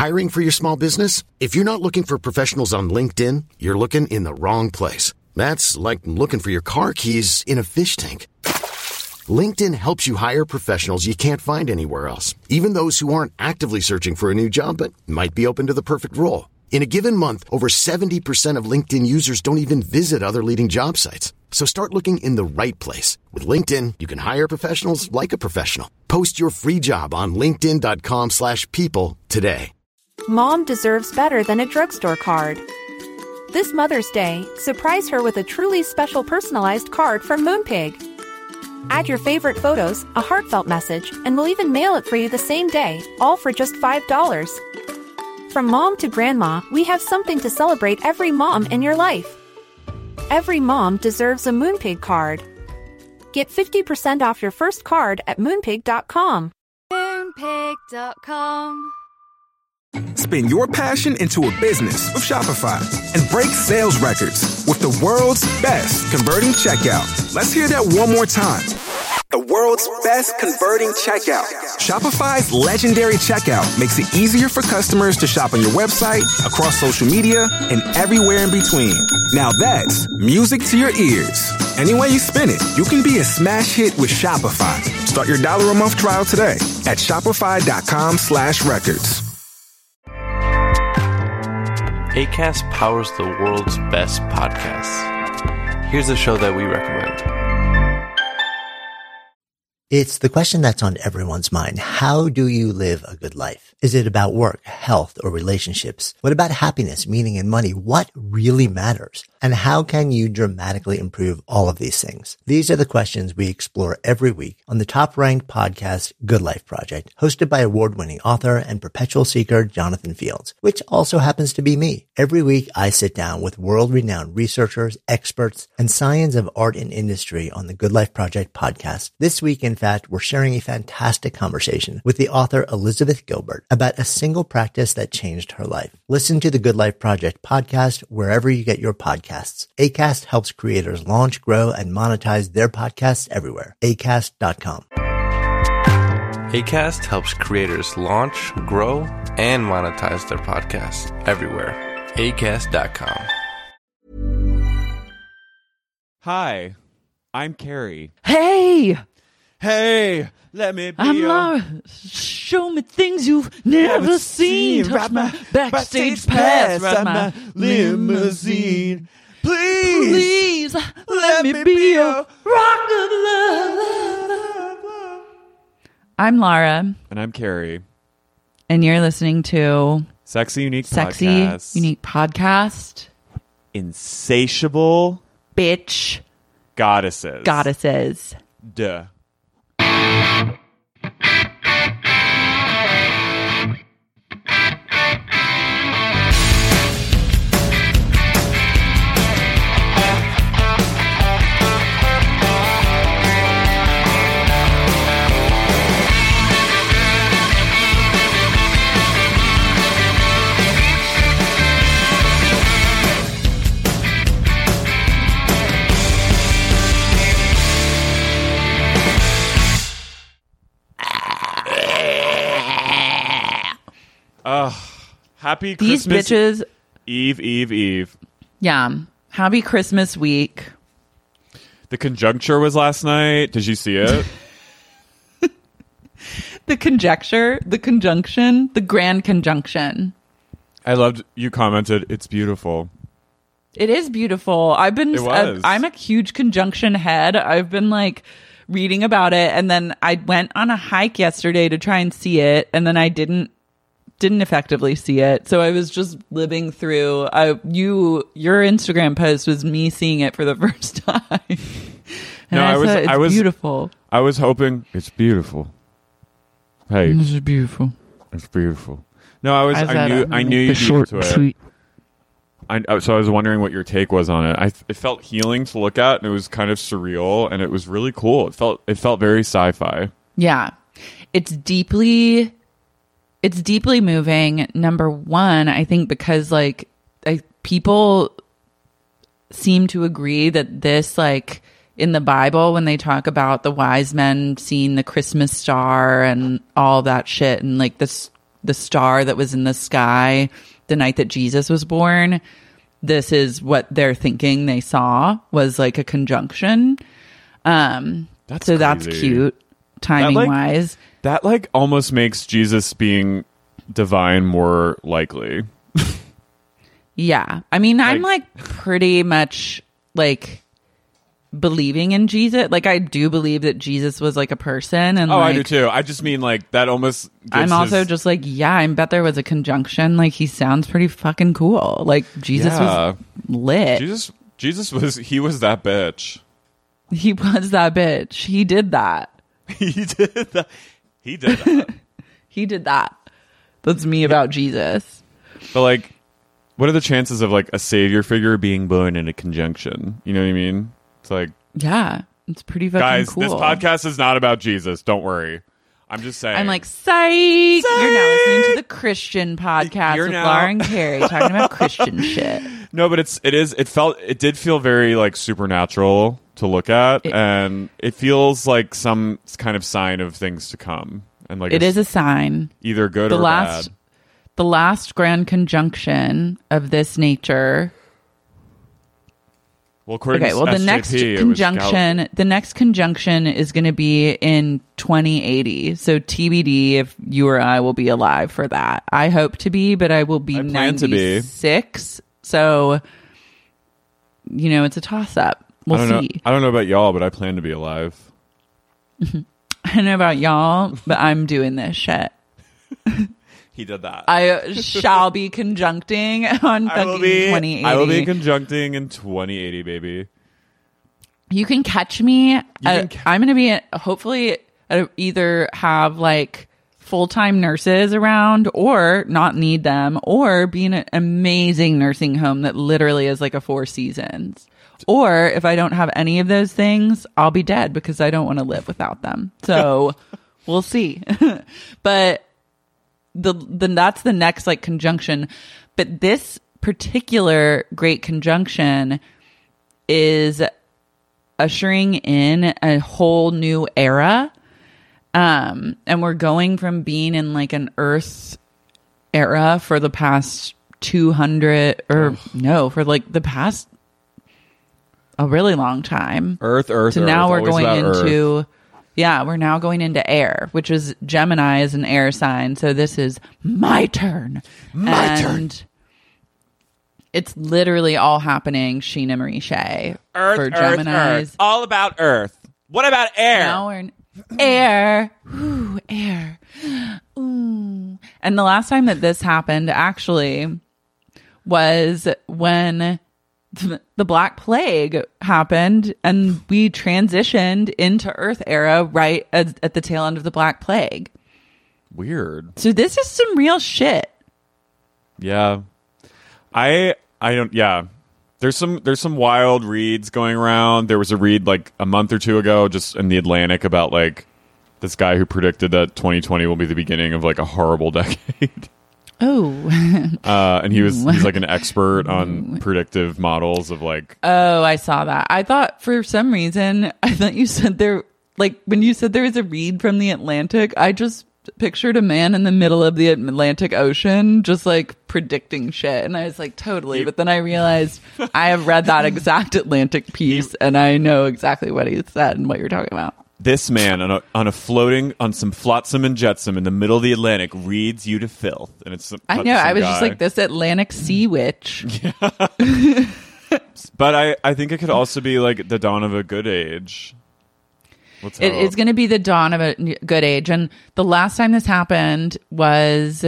Hiring for your small business? If you're not looking for professionals on LinkedIn, you're looking in the wrong place. That's like looking for your car keys in a fish tank. LinkedIn helps you hire professionals you can't find anywhere else, even those who aren't actively searching for a new job but might be open to the perfect role. In a given month, over 70% of LinkedIn users don't even visit other leading job sites. So start looking in the right place. With LinkedIn, you can hire professionals like a professional. Post your free job on linkedin.com/people today. Mom deserves better than a drugstore card. This Mother's Day, surprise her with a truly special personalized card from Moonpig. Add your favorite photos, a heartfelt message, and we'll even mail it for you the same day, all for just $5. From mom to grandma, we have something to celebrate every mom in your life. Every mom deserves a Moonpig card. Get 50% off your first card at moonpig.com. Moonpig.com. Spin your passion into a business with Shopify and break sales records with the world's best converting checkout. Let's hear that one more time. The world's best converting checkout. Shopify's legendary checkout makes it easier for customers to shop on your website, across social media, and everywhere in between. Now that's music to your ears. Any way you spin it, you can be a smash hit with Shopify. Start your $1 a month trial today at shopify.com/records. Acast powers the world's best podcasts. Here's a show that we recommend. It's the question that's on everyone's mind. How do you live a good life? Is it about work, health, or relationships? What about happiness, meaning, and money? What really matters? And how can you dramatically improve all of these things? These are the questions we explore every week on the top-ranked podcast, Good Life Project, hosted by award-winning author and perpetual seeker Jonathan Fields, which also happens to be me. Every week, I sit down with world-renowned researchers, experts, and science of art and industry on the Good Life Project podcast. This week, in fact, we're sharing a fantastic conversation with the author Elizabeth Gilbert about a single practice that changed her life. Listen to the Good Life Project podcast wherever you get your podcasts. Acast helps creators launch, grow, and monetize their podcasts everywhere. Acast.com. Acast helps creators launch, grow, and monetize their podcasts everywhere. Acast.com. Hi, I'm Carrie. Hey! Hey, let me be I'm your... Laura. Show me things you've never seen. Touch my backstage pass. Ride my limousine. Please let me be your rock of love. I'm Laura. And I'm Carrie. And you're listening to Sexy Unique Podcast. Insatiable Bitch Goddesses. Duh. Happy These Christmas bitches. Eve. Yeah. Happy Christmas week. The conjuncture was last night. Did you see it? The conjunction, the grand conjunction. I loved you commented, it's beautiful. It is beautiful. It was. I'm a huge conjunction head. I've been like reading about it, and then I went on a hike yesterday to try and see it, and then I didn't effectively see it. So I was just living through your Instagram post was me seeing it for the first time. And I was beautiful. I was hoping it's beautiful. Hey, this is beautiful. It's beautiful. No, I knew you'd be into it. Sweet. So I was wondering what your take was on it. It felt healing to look at, and it was kind of surreal, and it was really cool. It felt very sci-fi. Yeah, it's deeply moving. Number one, I think because people seem to agree that this, like in the Bible, when they talk about the wise men seeing the Christmas star and all that shit, and like this the star that was in the sky the night that Jesus was born. This is what they're thinking they saw, was like a conjunction. That's cute, timing wise. That like almost makes Jesus being divine more likely. Yeah. I mean, I'm like pretty much like believing in Jesus. Like, I do believe that Jesus was like a person. And I do too. I just mean like that almost gives I'm also just like, yeah, I bet there was a conjunction. Like, he sounds pretty fucking cool. Like, Jesus was lit. Jesus was that bitch. He was that bitch. He did that. He did that. He did that. He did that. That's me about Jesus. But like, what are the chances of like a savior figure being born in a conjunction? You know what I mean? It's like, yeah, it's pretty fucking guys, cool. this podcast is not about Jesus. Don't worry. I'm just saying. I'm like, psych! You're now listening to the Christian podcast with Laura and Carrie talking about Christian shit. No, but it did feel very like supernatural to look at, and it feels like some kind of sign of things to come. And like, it is a sign, either good or bad. The last grand conjunction of this nature. Well, according to the SJP, next conjunction is going to be in 2080. So TBD if you or I will be alive for that. I hope to be, but I will be 96. So, you know, it's a toss up. We'll see. I don't know about y'all, but I plan to be alive. I don't know about y'all, but I'm doing this shit. He did that. I shall be conjuncting on fucking 2080. I will be conjuncting in 2080, baby. You can catch me. I'm going to be hopefully either have like full-time nurses around or not need them, or be in an amazing nursing home that literally is like a Four Seasons. Or if I don't have any of those things, I'll be dead because I don't want to live without them. So we'll see. But that's the next like conjunction. But this particular great conjunction is ushering in a whole new era. And we're going from being in like an Earth era for the past 200 for like the past a really long time. Earth. So now we're going into we're now going into air, which is Gemini is an air sign. So this is my turn. My turn. It's literally all happening Sheena Marie Shea for Geminis. Earth. All about Earth. What about air? Now we're in air. Ooh, air. Ooh. And the last time that this happened actually was when the Black Plague happened and we transitioned into Earth era right at the tail end of the Black Plague. Weird. So this is some real shit. Yeah. I don't, yeah. There's some wild reads going around. There was a read like a month or two ago just in the Atlantic about like this guy who predicted that 2020 will be the beginning of like a horrible decade. Oh. And he's like an expert on predictive models of like. Oh, I saw that. I thought for some reason, you said when you said there was a read from the Atlantic, I just pictured a man in the middle of the Atlantic Ocean just like predicting shit. And I was like, totally. But then I realized I have read that exact Atlantic piece and I know exactly what he said and what you're talking about. This man on some flotsam and jetsam in the middle of the Atlantic reads you to filth, and it's. I know. I was just like this Atlantic sea witch. Yeah. But I think it could also be like the dawn of a good age. It is going to be the dawn of a good age, and the last time this happened was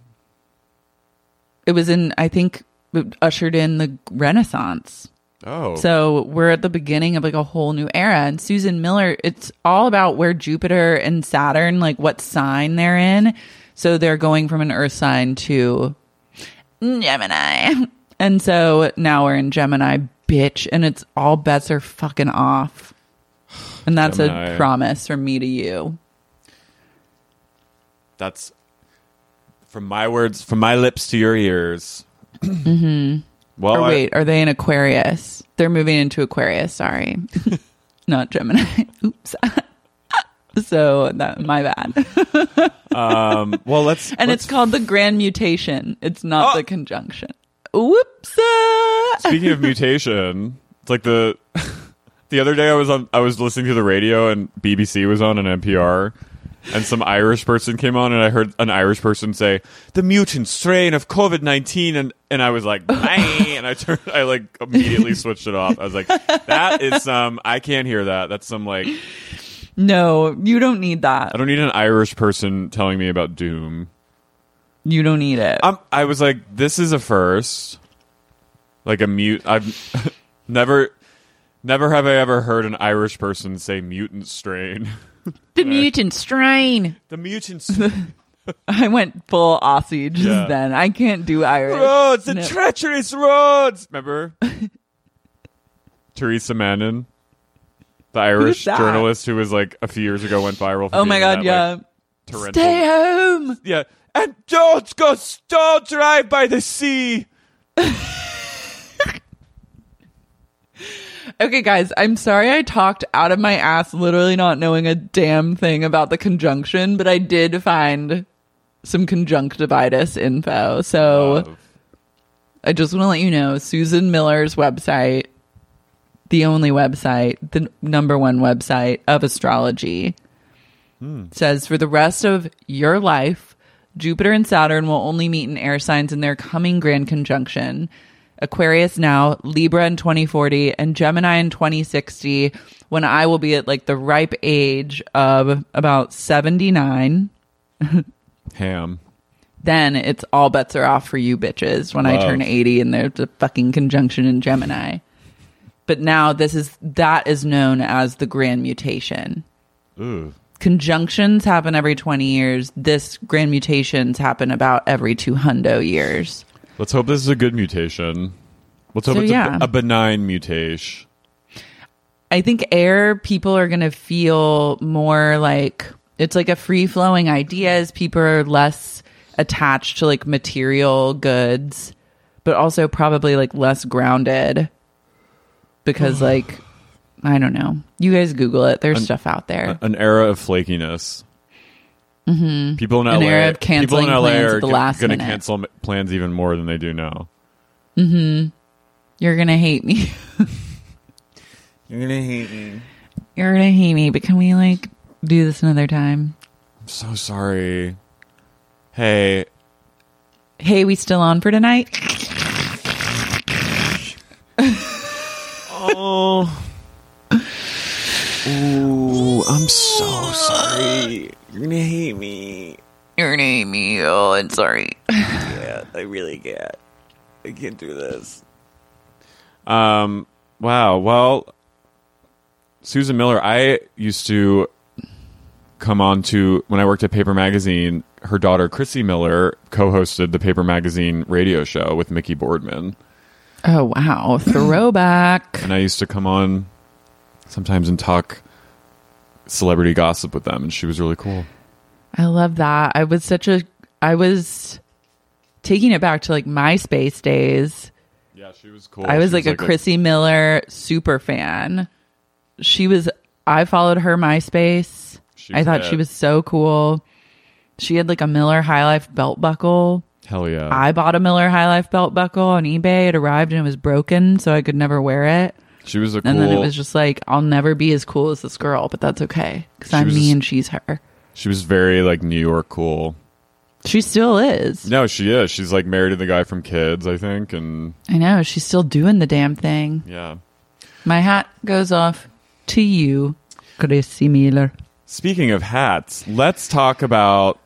I think ushered in the Renaissance. Oh. So we're at the beginning of like a whole new era. And Susan Miller, it's all about where Jupiter and Saturn, like what sign they're in. So they're going from an Earth sign to Gemini. And so now we're in Gemini, bitch. And it's all bets are fucking off. And that's Gemini. A promise from me to you. That's from my lips to your ears. Mm-hmm. Well, are they in Aquarius? They're moving into Aquarius, sorry. Not Gemini. Oops. So my bad. Well, let's. It's called the grand mutation. It's not the conjunction. Whoops. Speaking of mutation, it's like the other day I was listening to the radio and BBC was on an NPR. And some Irish person came on, and I heard an Irish person say, "The mutant strain of COVID-19," and I was like, "Bang!" And I like immediately switched it off. I was like, "That is some. I can't hear that. That's some like." No, you don't need that. I don't need an Irish person telling me about doom. You don't need it. I was like, "This is a first." Like a mute. I've never have I ever heard an Irish person say mutant strain. The mutant strain. The mutant strain. I went full Aussie just then. I can't do Irish. Roads, the treacherous roads. Remember? Theresa Manning, the Irish journalist who was like a few years ago went viral. For oh my God, yeah. Like, stay home. Yeah. And don't drive by the sea. Okay, guys, I'm sorry I talked out of my ass, literally not knowing a damn thing about the conjunction, but I did find some conjunctivitis info. So I just want to let you know, Susan Miller's website, the only website, the number one website of astrology, says for the rest of your life, Jupiter and Saturn will only meet in air signs in their coming grand conjunction. Aquarius now, Libra in 2040, and Gemini in 2060, when I will be at like the ripe age of about 79. Ham. Then it's all bets are off for you bitches when I turn 80 and there's a fucking conjunction in Gemini. But now that is known as the grand mutation. Ooh. Conjunctions happen every 20 years. This grand mutations happen about every 200 years. Let's hope this is a good mutation. Let's hope it's a benign mutation. I think air people are going to feel more like it's like a free-flowing ideas. People are less attached to like material goods, but also probably like less grounded because like, I don't know. You guys Google it. There's stuff out there. An era of flakiness. Mm-hmm. People in LA, era of canceling people in LA plans are at the last going to minute. cancel plans even more than they do now. Mm-hmm. You're going to hate me. You're going to hate me. You're going to hate me, but can we like do this another time? I'm so sorry. Hey, we still on for tonight? Oh. Ooh, I'm so sorry. You're gonna hate me. You're gonna hate me. Oh, I'm sorry. Yeah, I really can't. I can't do this. Wow. Well, Susan Miller, I used to come on to, when I worked at Paper Magazine, her daughter Chrissy Miller co-hosted the Paper Magazine radio show with Mickey Boardman. Oh, wow. Throwback. And I used to come on sometimes and talk celebrity gossip with them, and she was really cool. I love that. I was taking it back to like MySpace days. Yeah, she was cool. I was like a Chrissy Miller super fan. I followed her MySpace. I thought she was so cool. She had like a Miller High Life belt buckle. Hell yeah. I bought a Miller High Life belt buckle on eBay. It arrived and it was broken, so I could never wear it. She was a cool... And then it was just like, I'll never be as cool as this girl, but that's okay. Because I'm me and she's her. She was very like New York cool. She still is. No, she is. She's like married to the guy from Kids, I think. And I know. She's still doing the damn thing. Yeah. My hat goes off to you, Chrissy Miller. Speaking of hats, let's talk about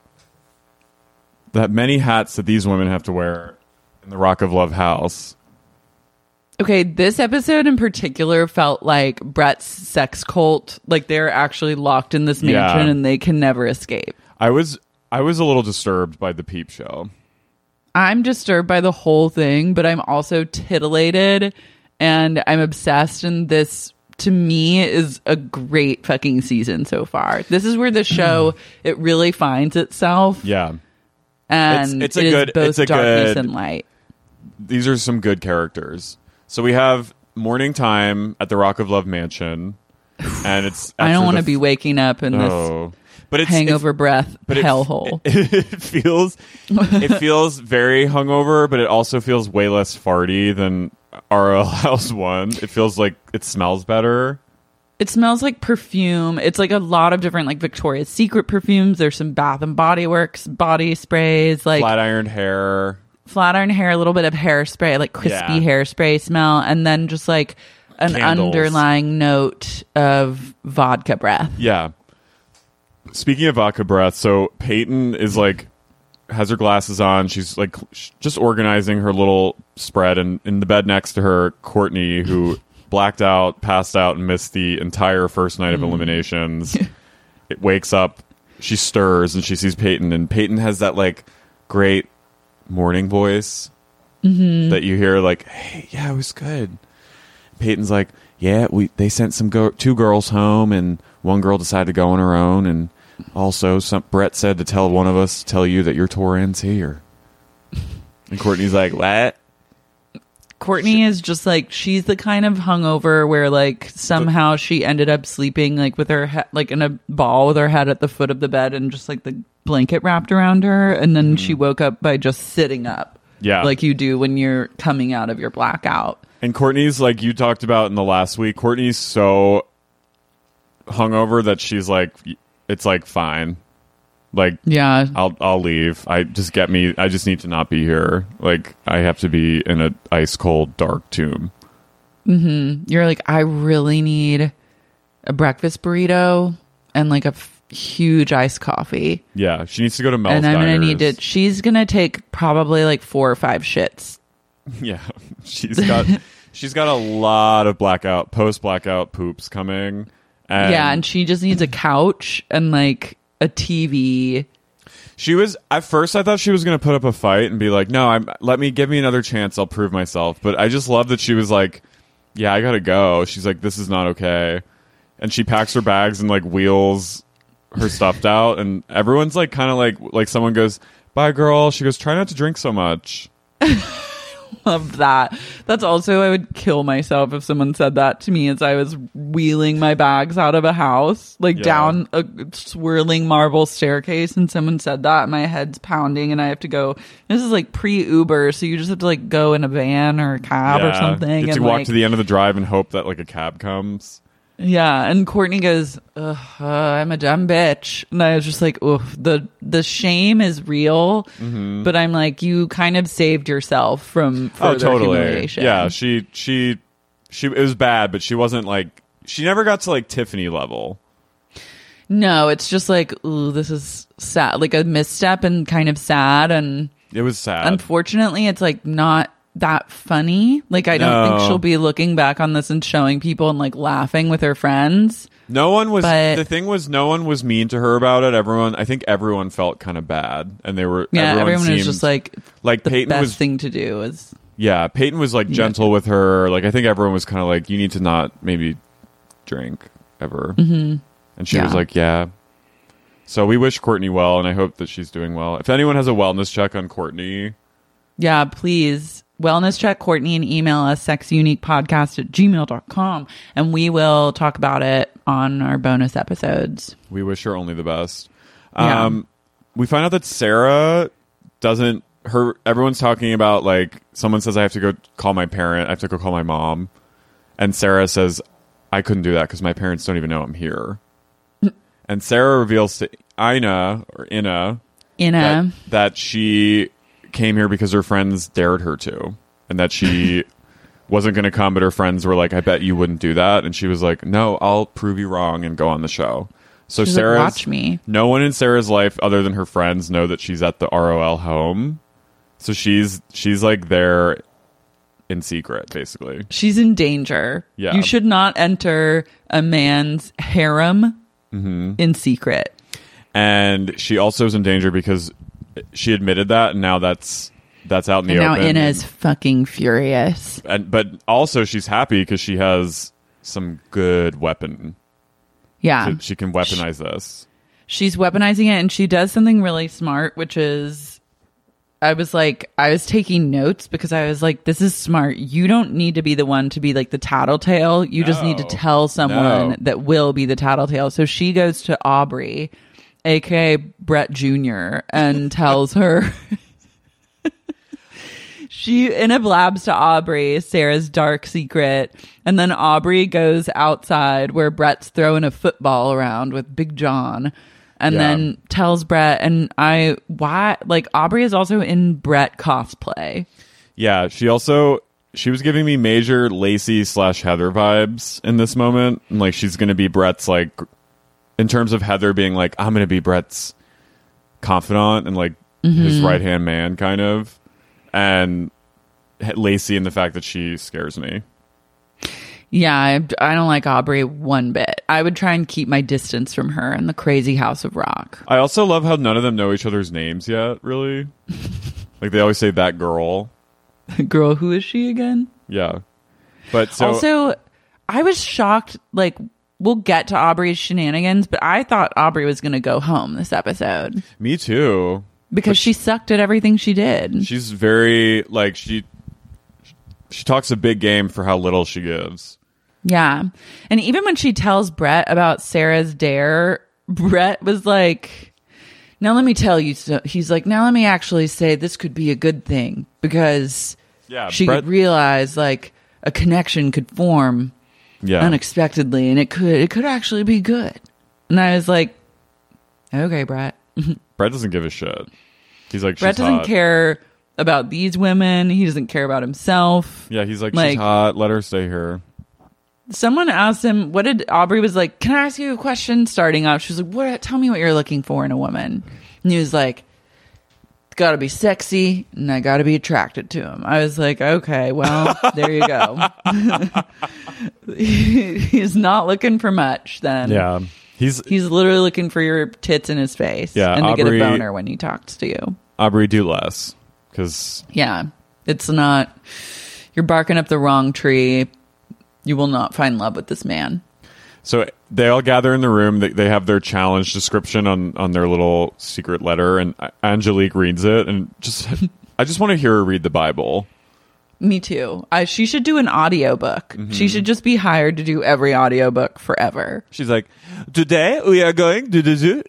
the many hats that these women have to wear in the Rock of Love house. Okay, this episode in particular felt like Brett's sex cult. Like they're actually locked in this mansion and they can never escape. I was a little disturbed by the peep show. I'm disturbed by the whole thing, but I'm also titillated and I'm obsessed. And this, to me, is a great fucking season so far. This is where the show, it really finds itself. Yeah. And it's both darkness and light. These are some good characters. So we have Morning Time at the Rock of Love mansion. and it's I don't after want to be waking up in this but it's hangover breath hellhole. It feels very hungover, but it also feels way less farty than RL House 1. It feels like it smells better. It smells like perfume. It's like a lot of different like Victoria's Secret perfumes. There's some Bath and Body Works body sprays, like flat iron hair, a little bit of hairspray, like crispy hairspray smell, and then just like an candles. Underlying note of vodka breath. Yeah. Speaking of vodka breath, so Peyton is like has her glasses on. She's like just organizing her little spread, and in the bed next to her, Courtney, who blacked out, passed out, and missed the entire first night of eliminations. It wakes up, she stirs, and she sees Peyton, and Peyton has that like great morning voice that you hear like, hey, yeah, it was good. Peyton's like, yeah, they sent two girls home, and one girl decided to go on her own, and also Brett said to tell one of us to tell you that your tour ends here. And Courtney's like, what? Courtney is just like, she's the kind of hungover where like somehow she ended up sleeping like with her like in a ball with her head at the foot of the bed and just like the blanket wrapped around her, and then she woke up by just sitting up, like you do when you're coming out of your blackout. And Courtney's like you talked about in the last week, Courtney's so hungover that she's like, it's like fine. Like, yeah, I'll leave. I just need to not be here. Like, I have to be in an ice cold dark tomb. You're like, I really need a breakfast burrito and like a huge iced coffee. Yeah, she needs to go to Mel's and I'm Diners. gonna need it. She's gonna take probably like 4 or 5 shits. Yeah, she's got a lot of post blackout poops coming. And she just needs a couch and like a TV. She was at first, I thought she was going to put up a fight and be like, no, give me another chance. I'll prove myself. But I just love that she was like, yeah, I got to go. She's like, this is not okay. And she packs her bags and like wheels her stuff out. And everyone's like, kind of like someone goes, bye girl. She goes, try not to drink so much. Love that. That's also, I would kill myself if someone said that to me as I was wheeling my bags out of a house, like down a swirling marble staircase, and someone said that, and my head's pounding, and I have to go. This is like pre-Uber, so you just have to like go in a van or a cab or something. You have to walk to the end of the drive and hope that like a cab comes. Yeah, and Courtney goes, I'm a dumb bitch. And I was just like, oof, the shame is real. But I'm like, you kind of saved yourself from further humiliation. Yeah, she it was bad, but she wasn't like, she never got to like Tiffany level. No, it's just like, ooh, this is sad. Like a misstep and kind of sad. And it was sad. Unfortunately, it's like not that funny. Like I don't think she'll be looking back on this and showing people and like laughing with her friends. No one was, the thing was, no one was mean to her about it. I think everyone felt kind of bad, and they were, everyone was just like the Peyton best thing to do is, Peyton was like gentle with her. Like I think everyone was kind of like, you need to not maybe drink ever. And she was like, yeah. So we wish Courtney well, and I hope that she's doing well. If anyone has a wellness check on Courtney, yeah, please wellness check Courtney and email us sexyuniquepodcast@gmail.com, and we will talk about it on our bonus episodes. We wish her only the best. We find out that Sarah doesn't, everyone's talking about like, someone says I have to go call my parent, I have to go call my mom, and Sarah says I couldn't do that because my parents don't even know I'm here. And Sarah reveals to Ina that she came here because her friends dared her to, and that she wasn't going to come, but her friends were like, I bet you wouldn't do that. And she was like, no, I'll prove you wrong and go on the show. So she's Sarah's, like, watch me. No one in Sarah's life other than her friends know that she's at the ROL home. So she's like there in secret, basically. She's in danger. Yeah. You should not enter a man's harem in secret. And she also is in danger because she admitted that, and now that's out in the open. Now Ina's fucking furious. But also she's happy because she has some good weapon. Yeah. She can weaponize this. She's weaponizing it, and she does something really smart, which is I was taking notes because I was like, this is smart. You don't need to be the one to be like the tattletale. You just need to tell someone that will be the tattletale. So she goes to Aubrey, aka Brett Jr., and tells her she blabs to Aubrey Sarah's dark secret. And then Aubrey goes outside where Brett's throwing a football around with Big John. And then tells Brett, Aubrey is also in Brett cosplay. Yeah, she was giving me major Lacey / Heather vibes in this moment. And like, she's going to be Brett's, like, in terms of Heather being like, I'm going to be Brett's confidant and like his right-hand man kind of. And Lacey in the fact that she scares me. Yeah, I don't like Aubrey one bit. I would try and keep my distance from her and the crazy House of Rock. I also love how none of them know each other's names yet, really. Like, they always say that girl. Girl, who is she again? Yeah. But so... Also, I was shocked, like, we'll get to Aubrey's shenanigans, but I thought Aubrey was going to go home this episode. Me too. Because she sucked at everything she did. She's very, like, she talks a big game for how little she gives. Yeah. And even when she tells Brett about Sarah's dare, Brett was like, now let me tell you. So he's like, now let me actually say this could be a good thing because she could realize like a connection could form unexpectedly and it could actually be good. And I was like, okay, Brett. Brett doesn't give a shit. He's like, Brett doesn't care about these women. He doesn't care about himself. Yeah, he's like, she's hot. Let her stay here. Someone asked him, Aubrey was like, can I ask you a question? Starting off, she was like, tell me what you're looking for in a woman. And he was like, got to be sexy and I got to be attracted to him. I was like, okay, well, there you go. He's not looking for much then. Yeah. He's literally looking for your tits in his face and to get a boner when he talks to you. Aubrey, do less. Because it's not, you're barking up the wrong tree. You will not find love with this man. So they all gather in the room. They have their challenge description on their little secret letter, and Angelique reads it. And I just want to hear her read the Bible. Me too. She should do an audiobook. She should just be hired to do every audiobook forever. She's like, today we are going to do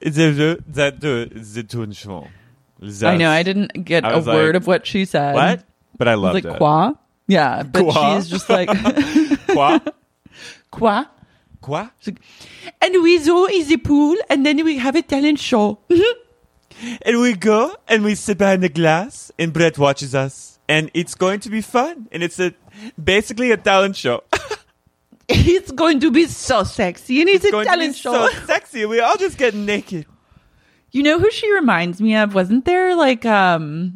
I know. I didn't get a word of what she said. What? But I loved it. Like, quoi? Yeah, but she's just like... Quoi? Quoi? Quoi? Like, and we go in the pool, and then we have a talent show. And we go, and we sit behind the glass, and Brett watches us. And it's going to be fun. And it's basically a talent show. It's going to be so sexy, and it's a talent show. So sexy. We all just get naked. You know who she reminds me of? Wasn't there like a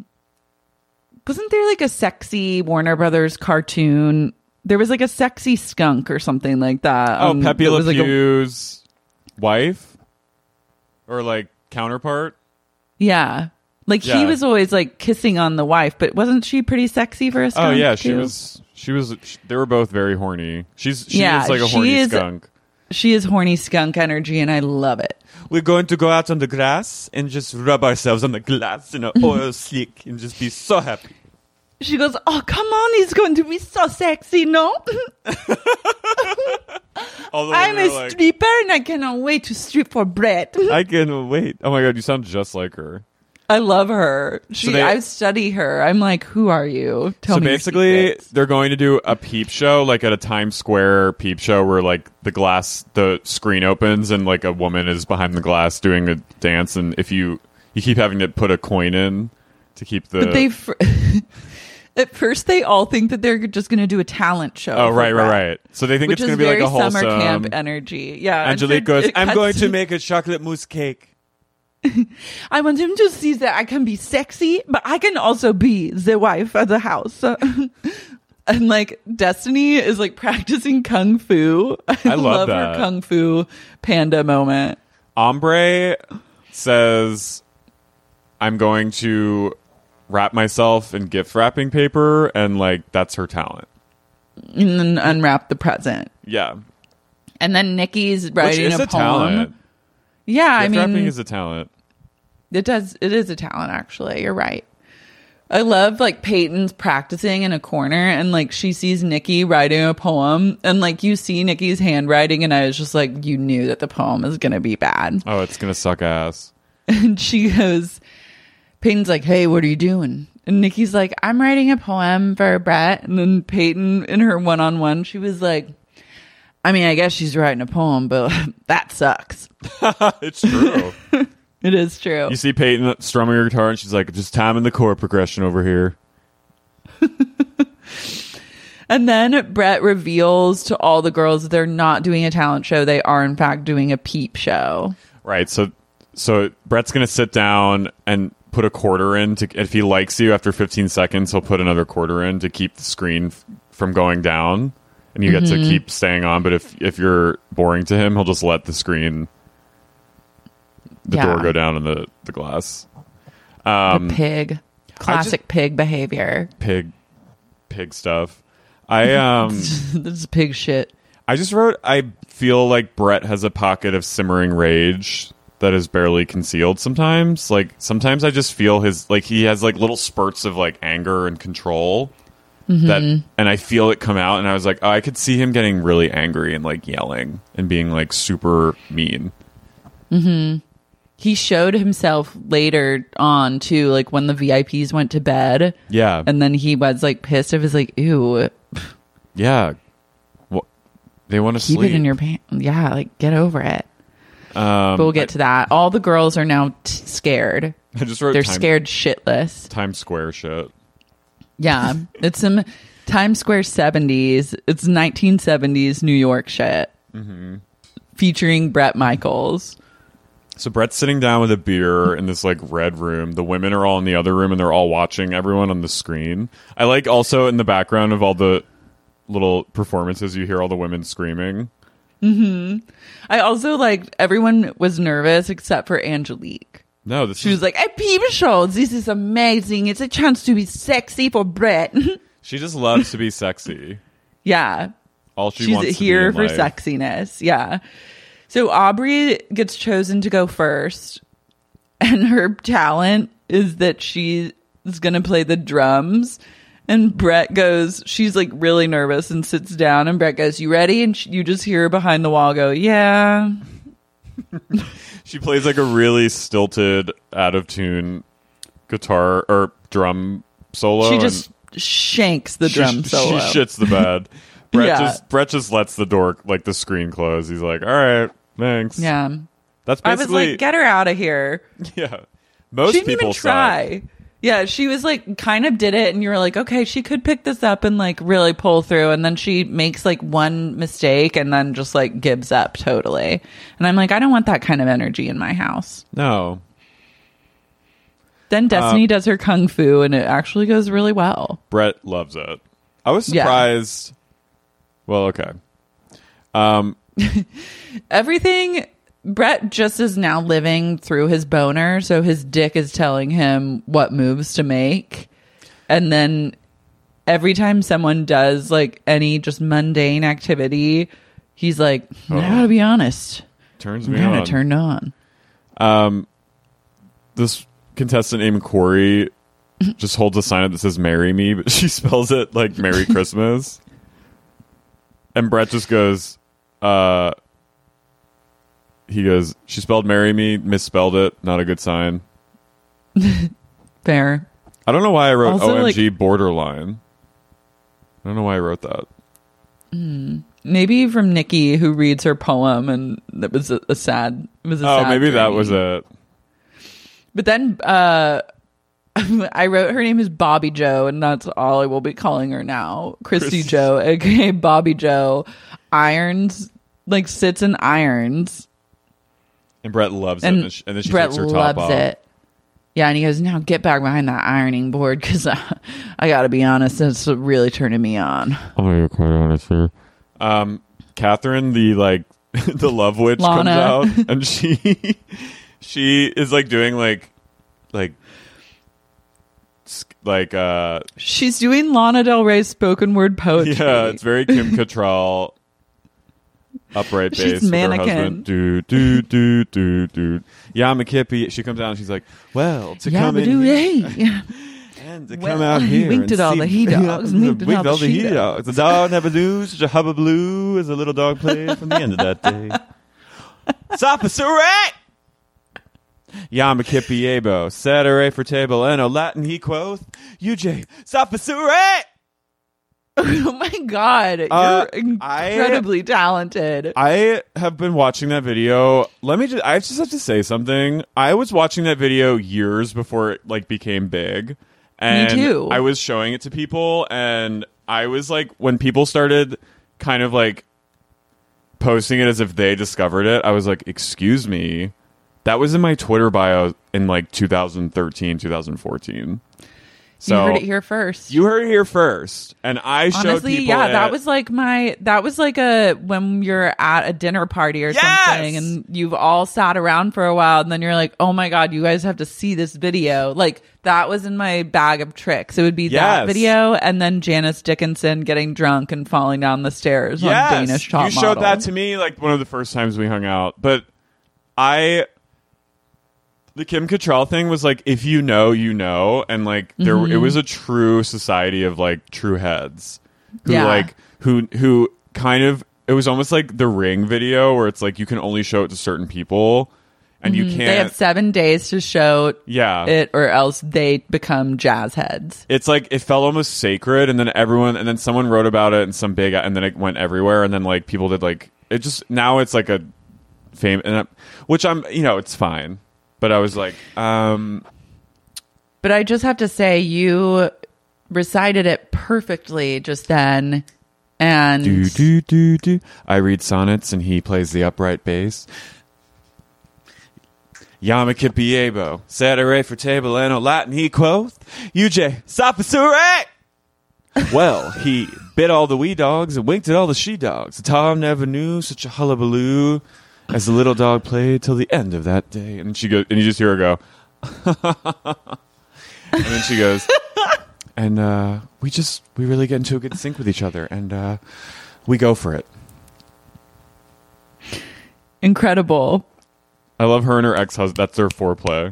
sexy Warner Brothers cartoon? There was like a sexy skunk or something like that. Oh, Pepe Le Pew's wife? Or like counterpart? Yeah. Like he was always like kissing on the wife, but wasn't she pretty sexy for a skunk? Oh yeah, too? she was they were both very horny. She is like a horny skunk. She is horny skunk energy and I love it. We're going to go out on the grass and just rub ourselves on the glass in an oil slick and just be so happy. She goes, oh, come on, it's going to be so sexy, no? I'm a stripper and I cannot wait to strip for Brett. I can't wait. Oh my God, you sound just like her. I love her. I study her. I'm like, who are you? Tell me. So basically, they're going to do a peep show, like at a Times Square peep show where like the screen opens and like a woman is behind the glass doing a dance. And if you keep having to put a coin in to keep the... But at first, they all think that they're just going to do a talent show. Oh, right. So they think it's going to be like a wholesome... summer camp energy. Yeah. Angelique goes, I'm going to make a chocolate mousse cake. I want him to see that I can be sexy, but I can also be the wife of the house. And like Destiny is like practicing kung fu. I love her kung fu panda moment. Ombre says, I'm going to wrap myself in gift wrapping paper, and like that's her talent. And then unwrap the present. Yeah. And then Nikki's writing a poem. Talent. Yeah, gift wrapping is a talent. It is a talent, actually. You're right. I love like Peyton's practicing in a corner and like she sees Nikki writing a poem and like you see Nikki's handwriting and I was just like, you knew that the poem is going to be bad. Oh, it's going to suck ass. And she goes, Peyton's like, hey, what are you doing? And Nikki's like, I'm writing a poem for Brett. And then Peyton in her one-on-one, she was like, I mean, I guess she's writing a poem, but that sucks. It's true. It is true. You see Peyton strumming her guitar and she's like, just timing the chord progression over here. And then Brett reveals to all the girls that they're not doing a talent show. They are, in fact, doing a peep show. Right. So Brett's going to sit down and put a quarter in. If he likes you after 15 seconds, he'll put another quarter in to keep the screen from going down. And you get to keep staying on. But if you're boring to him, he'll just let the screen... The door go down in the glass. The pig. Classic pig behavior. Pig stuff. This is pig shit. I just wrote, I feel like Brett has a pocket of simmering rage that is barely concealed sometimes. Like, sometimes I just feel he has like little spurts of like anger and control. And I feel it come out and I was like, oh, I could see him getting really angry and like yelling and being like super mean. He showed himself later on too, like when the VIPs went to bed. Yeah. And then he was like pissed. I was like, ew. Yeah. Well, they want to sleep. Keep it in your pants. Yeah, like get over it. But we'll get to that. All the girls are now scared. I just wrote they're scared shitless. Times Square shit. Yeah. It's some Times Square 70s. It's 1970s New York shit. Featuring Bret Michaels. So Brett's sitting down with a beer in this like red room. The women are all in the other room and they're all watching everyone on the screen. I like also in the background of all the little performances, you hear all the women screaming. I also like everyone was nervous except for Angelique. No, she was like, "I peep shows. This is amazing. It's a chance to be sexy for Brett." She just loves to be sexy. Yeah, all she's wants here to be in for life. sexiness. Yeah. So Aubrey gets chosen to go first, and her talent is that she is going to play the drums. And Brett goes, she's like really nervous and sits down. And Brett goes, "You ready?" And you just hear her behind the wall go, "Yeah." She plays like a really stilted, out of tune guitar or drum solo. She just shanks the drum solo. She shits the bed. Brett just lets the door, like the screen close. He's like, "All right, thanks." Yeah. That's basically. I was like, "Get her out of here." Yeah. Most she didn't people even try. suck. Yeah, she was like, kind of did it, and you were like, okay, she could pick this up and like really pull through, and then she makes like one mistake and then just like gives up totally. And I'm like, I don't want that kind of energy in my house. No. Then Destiny does her kung fu, and it actually goes really well. Brett loves it. I was surprised. Yeah. Well, okay. Everything. Brett just is now living through his boner, so his dick is telling him what moves to make. And then every time someone does like any just mundane activity, he's like, I gotta be honest. Turns me on. I'm turned on. This contestant named Corey just holds a sign up that says "Marry Me," but she spells it like "Merry Christmas." And Brett just goes, he goes, "She spelled marry me, misspelled it. Not a good sign." Fair. I don't know why I wrote also, OMG like, borderline. I don't know why I wrote that. Maybe from Nikki, who reads her poem, and that was a sad. It was a sad maybe dream. That was it. But then I wrote her name is Bobby Joe, and that's all I will be calling her now. Christy Joe, aka Bobby Joe, irons, like sits and irons. And Brett loves it. And then she Brett takes her top loves off. it. Yeah, and he goes, "Now get back behind that ironing board, because I got to be honest, it's really turning me on." I'm going to be quite honest here. Catherine, the the love witch, Lana. comes out, and she is like doing like she's doing Lana Del Rey's spoken word poetry. Yeah, it's very Kim Cattrall. Upright bass. She's with mannequin. Her husband. Do. Yeah, I'm a kippy. She comes out and she's like, "Well, to come in here And to Well, come out here winked and at all see- the he-dogs, winked at all the he-dogs. The dog never knew such a hubbubaloo as a little dog played from the end of that day. Sapasure! Yama Kipiebo, Saturday for table, and a Latin he quoth, UJ, Sapasure! Oh my God. You're incredibly talented. I have been watching that video. I just have to say something. I was watching that video years before it like became big. And Me too. I was showing it to people, and I was like, when people started kind of like posting it as if they discovered it, I was like, excuse me. That was in my Twitter bio in like 2013, 2014. So you heard it here first. You heard it here first, and I showed Honestly, people. yeah, that was like when you're at a dinner party or Yes! something, and you've all sat around for a while, and then you're like, "Oh my God, you guys have to see this video!" Like that was in my bag of tricks. It would be that Yes. video, and then Janice Dickinson getting drunk and falling down the stairs on Danish Top you showed Model. that to me like one of the first times we hung out, but the Kim Cattrall thing was like, if you know, you know, and like there, it was a true society of like true heads who who kind of, it was almost like the Ring video where it's like you can only show it to certain people, and you can't. They have 7 days to show it, or else they become jazz heads. It's like it felt almost sacred, and then someone wrote about it, and and then it went everywhere, and then like people did like it. Just now it's like a fame, which it's fine. But I was like, But I just have to say, you recited it perfectly just then. And do. I read sonnets and he plays the upright bass. Yama Kipiebo, Saturday for table and a Latin he quoth, UJ, Sapasure! Well, he bit all the wee dogs and winked at all the she dogs. Tom never knew such a hullabaloo as the little dog played till the end of that day. And she goes, and you just hear her go, and then she goes, and we really get into a good sync with each other, and we go for it. incredible. I love her and her ex-husband. That's their foreplay.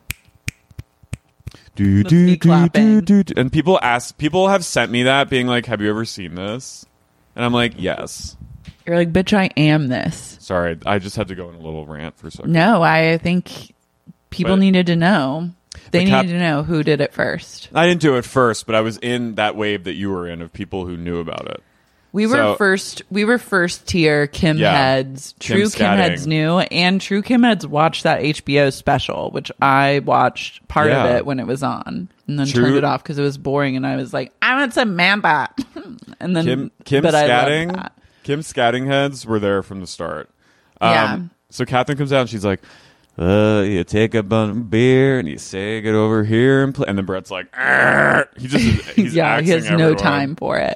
Me clapping. And people have sent me that, being like, "Have you ever seen this?" And I'm like, "Yes." You're like, bitch, I am this. Sorry, I just had to go in a little rant for a second. No, I think people needed to know. They needed to know who did it first. I didn't do it first, but I was in that wave that you were in of people who knew about it. We were first tier Kim heads. True Kim heads knew, and True Kim heads watched that HBO special, which I watched part of it when it was on, and then turned it off because it was boring. And I was like, I want Samantha. And then Kim but scatting, I loved that. Kim scatting heads were there from the start. Yeah. So Catherine comes out and she's like, you take a bun of beer and you say get over here and play. And then Brett's like, Arr! He's he has no time for it.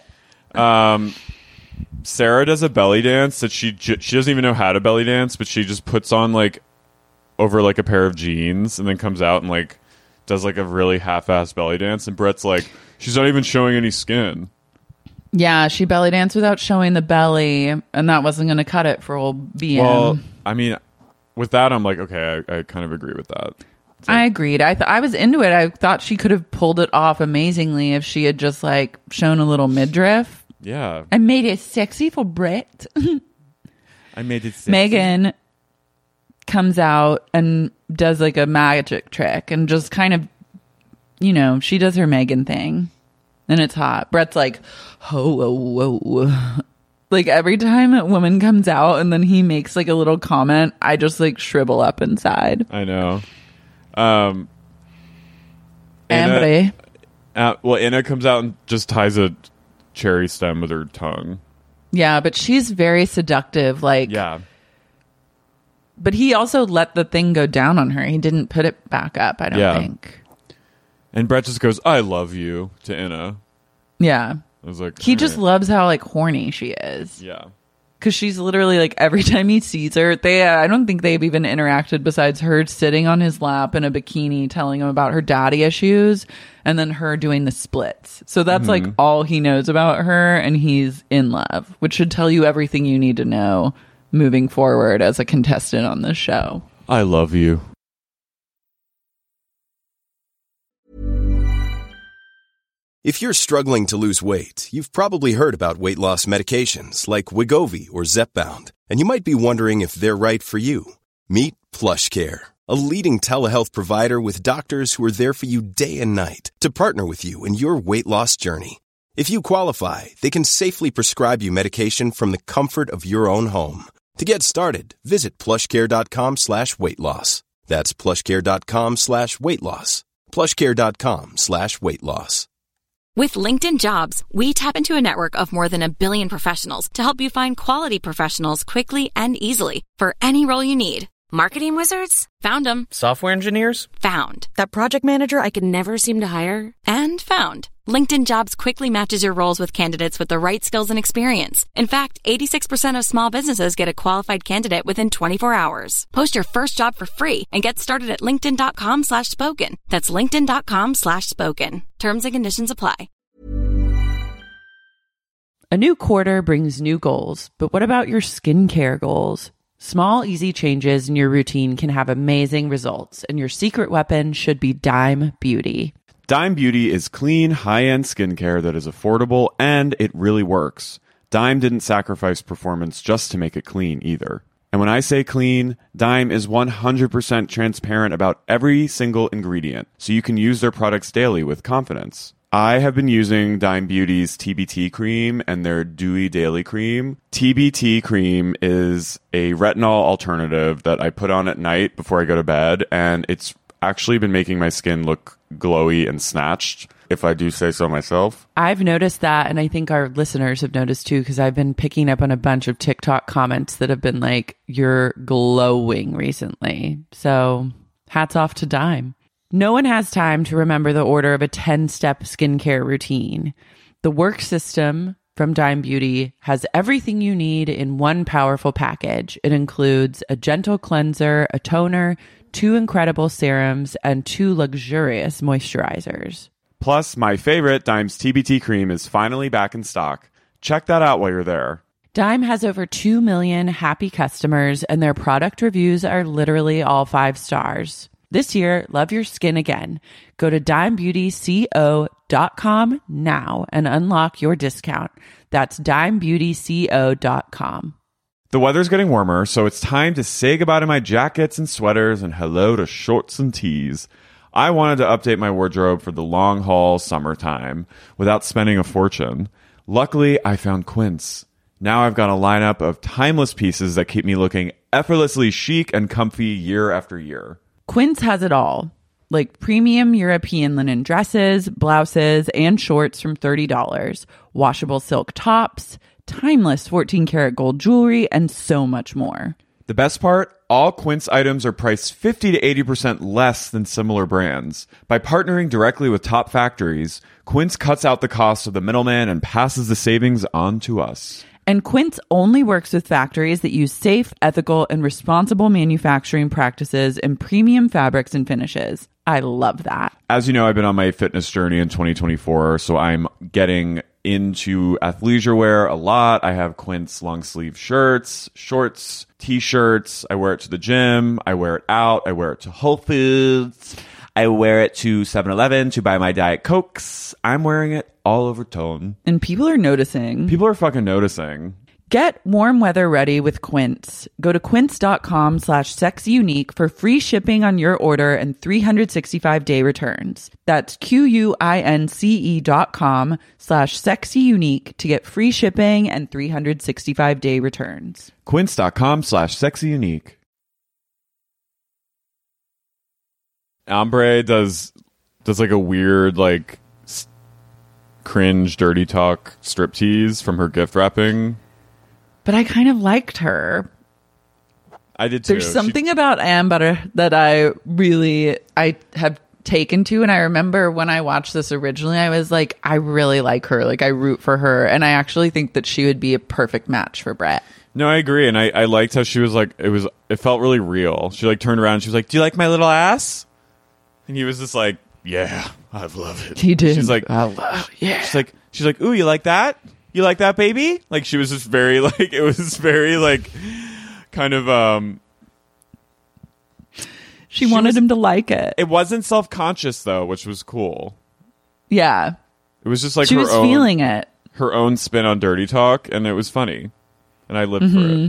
Sarah does a belly dance that she doesn't even know how to belly dance, but she just puts on like over like a pair of jeans and then comes out and like does like a really half-assed belly dance. And Brett's like, she's not even showing any skin. Yeah, she belly danced without showing the belly, and that wasn't going to cut it for old BM. Well, I mean, with that, I'm like, okay, I kind of agree with that. I agreed. I was into it. I thought she could have pulled it off amazingly if she had just like shown a little midriff. Yeah. I made it sexy for Brett. I made it sexy. Megan comes out and does like a magic trick and just kind of, she does her Megan thing. And it's hot. Brett's like, whoa. Like every time a woman comes out and then he makes like a little comment, I just like shrivel up inside. I know. Ambre. Inna comes out and just ties a cherry stem with her tongue. Yeah, but she's very seductive. Like, yeah. But he also let the thing go down on her. He didn't put it back up, I don't think. And Brett just goes, I love you to Inna. Yeah. I was like, he just loves how like horny she is. Yeah. Because she's literally like every time he sees her, I don't think they've even interacted besides her sitting on his lap in a bikini telling him about her daddy issues and then her doing the splits. So that's like all he knows about her, and he's in love, which should tell you everything you need to know moving forward as a contestant on this show. I love you. If you're struggling to lose weight, you've probably heard about weight loss medications like Wegovy or Zepbound, and you might be wondering if they're right for you. Meet PlushCare, a leading telehealth provider with doctors who are there for you day and night to partner with you in your weight loss journey. If you qualify, they can safely prescribe you medication from the comfort of your own home. To get started, visit plushcare.com/weightloss. That's plushcare.com/weightloss. plushcare.com/weightloss. With LinkedIn Jobs, we tap into a network of more than 1 billion professionals to help you find quality professionals quickly and easily for any role you need. Marketing wizards? Found them. Software engineers? Found. That project manager I could never seem to hire? And found. LinkedIn Jobs quickly matches your roles with candidates with the right skills and experience. In fact, 86% of small businesses get a qualified candidate within 24 hours. Post your first job for free and get started at linkedin.com/spoken. That's linkedin.com/spoken. Terms and conditions apply. A new quarter brings new goals, but what about your skincare goals? Small, easy changes in your routine can have amazing results, and your secret weapon should be Dime Beauty. Dime Beauty is clean, high-end skincare that is affordable, and it really works. Dime didn't sacrifice performance just to make it clean either. And when I say clean, Dime is 100% transparent about every single ingredient, so you can use their products daily with confidence. I have been using Dime Beauty's TBT cream and their Dewy Daily Cream. TBT cream is a retinol alternative that I put on at night before I go to bed, and it's actually been making my skin look glowy and snatched, if I do say so myself. I've noticed that, and I think our listeners have noticed too, because I've been picking up on a bunch of TikTok comments that have been like, you're glowing recently. So hats off to Dime. No one has time to remember the order of a 10-step skincare routine. The work system from Dime Beauty has everything you need in one powerful package. It includes a gentle cleanser, a toner, 2 incredible serums, and 2 luxurious moisturizers. Plus, my favorite, Dime's TBT cream, is finally back in stock. Check that out while you're there. Dime has over 2 million happy customers, and their product reviews are literally all 5 stars. This year, love your skin again. Go to dimebeautyco.com now and unlock your discount. That's dimebeautyco.com. The weather's getting warmer, so it's time to say goodbye to my jackets and sweaters and hello to shorts and tees. I wanted to update my wardrobe for the long haul summertime without spending a fortune. Luckily, I found Quince. Now I've got a lineup of timeless pieces that keep me looking effortlessly chic and comfy year after year. Quince has it all, like premium European linen dresses, blouses, and shorts from $30, washable silk tops, timeless 14-karat gold jewelry, and so much more. The best part? All Quince items are priced 50 to 80% less than similar brands. By partnering directly with top factories, Quince cuts out the cost of the middleman and passes the savings on to us. And Quince only works with factories that use safe, ethical, and responsible manufacturing practices and premium fabrics and finishes. I love that. As you know, I've been on my fitness journey in 2024, so I'm getting into athleisure wear a lot. I have Quince long sleeve shirts, shorts, t-shirts. I wear it to the gym. I wear it out. I wear it to Whole Foods. I wear it to 7-Eleven to buy my Diet Cokes. I'm wearing it all over tone. And people are noticing. People are fucking noticing. Get warm weather ready with Quince. Go to quince.com/sexyunique for free shipping on your order and 365-day returns. That's QUINCE.com/sexyunique to get free shipping and 365-day returns. Quince.com/sexyunique. Ambre does like a weird like cringe dirty talk striptease from her gift wrapping. But I kind of liked her. I did too. There's something about Amber that I have taken to, and I remember when I watched this originally, I was like, I really like her. Like, I root for her, and I actually think that she would be a perfect match for Brett. No, I agree, and I liked how she was like, it felt really real. She like turned around and she was like, "Do you like my little ass?" And he was just like, "Yeah, I love it." He did. She's like, "I love it." Yeah. She's like, "Ooh, you like that? You like that, baby?" Like, she was just very like, it was very like, kind of She wanted him to like it. It wasn't self-conscious though, which was cool. Yeah. It was just like she was feeling it. Her own spin on dirty talk, and it was funny. And I lived for it.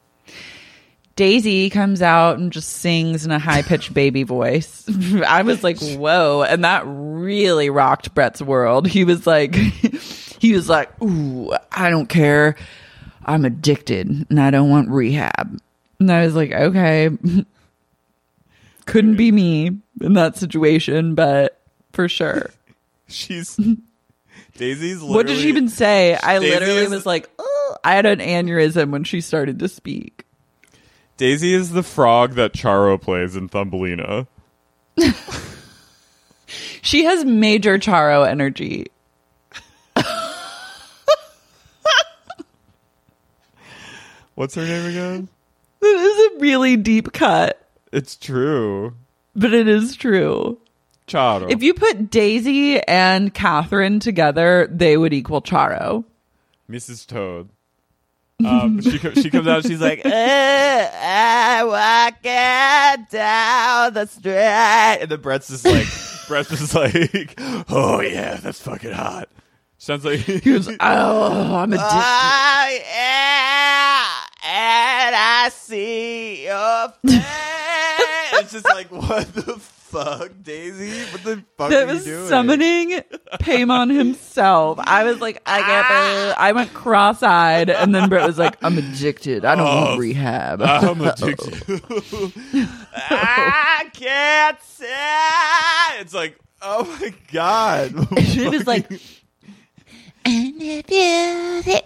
Daisy comes out and just sings in a high-pitched baby voice. I was like, whoa. And that really rocked Brett's world. He was like, ooh, I don't care. I'm addicted and I don't want rehab. And I was like, okay. Couldn't be me in that situation, but for sure. Daisy's literally... What did she even say? I literally was like, oh, I had an aneurysm when she started to speak. Daisy is the frog that Charo plays in Thumbelina. She has major Charo energy. What's her name again? It is a really deep cut. It's true. But it is true. Charo. If you put Daisy and Catherine together, they would equal Charo. Mrs. Toad. She comes out, she's like, I walking down the street. And then Brett's just like, oh yeah, that's fucking hot. Sounds like he was, oh, I'm addicted. Oh yeah, and I see your face. It's just like, what the fuck, Daisy? What the fuck that are you was doing? Summoning Paimon himself. I was like, I can't believe. I went cross-eyed, and then Brett was like, I'm addicted. I don't want rehab. I'm addicted. I can't say. It's like, oh my god. It was like, and if you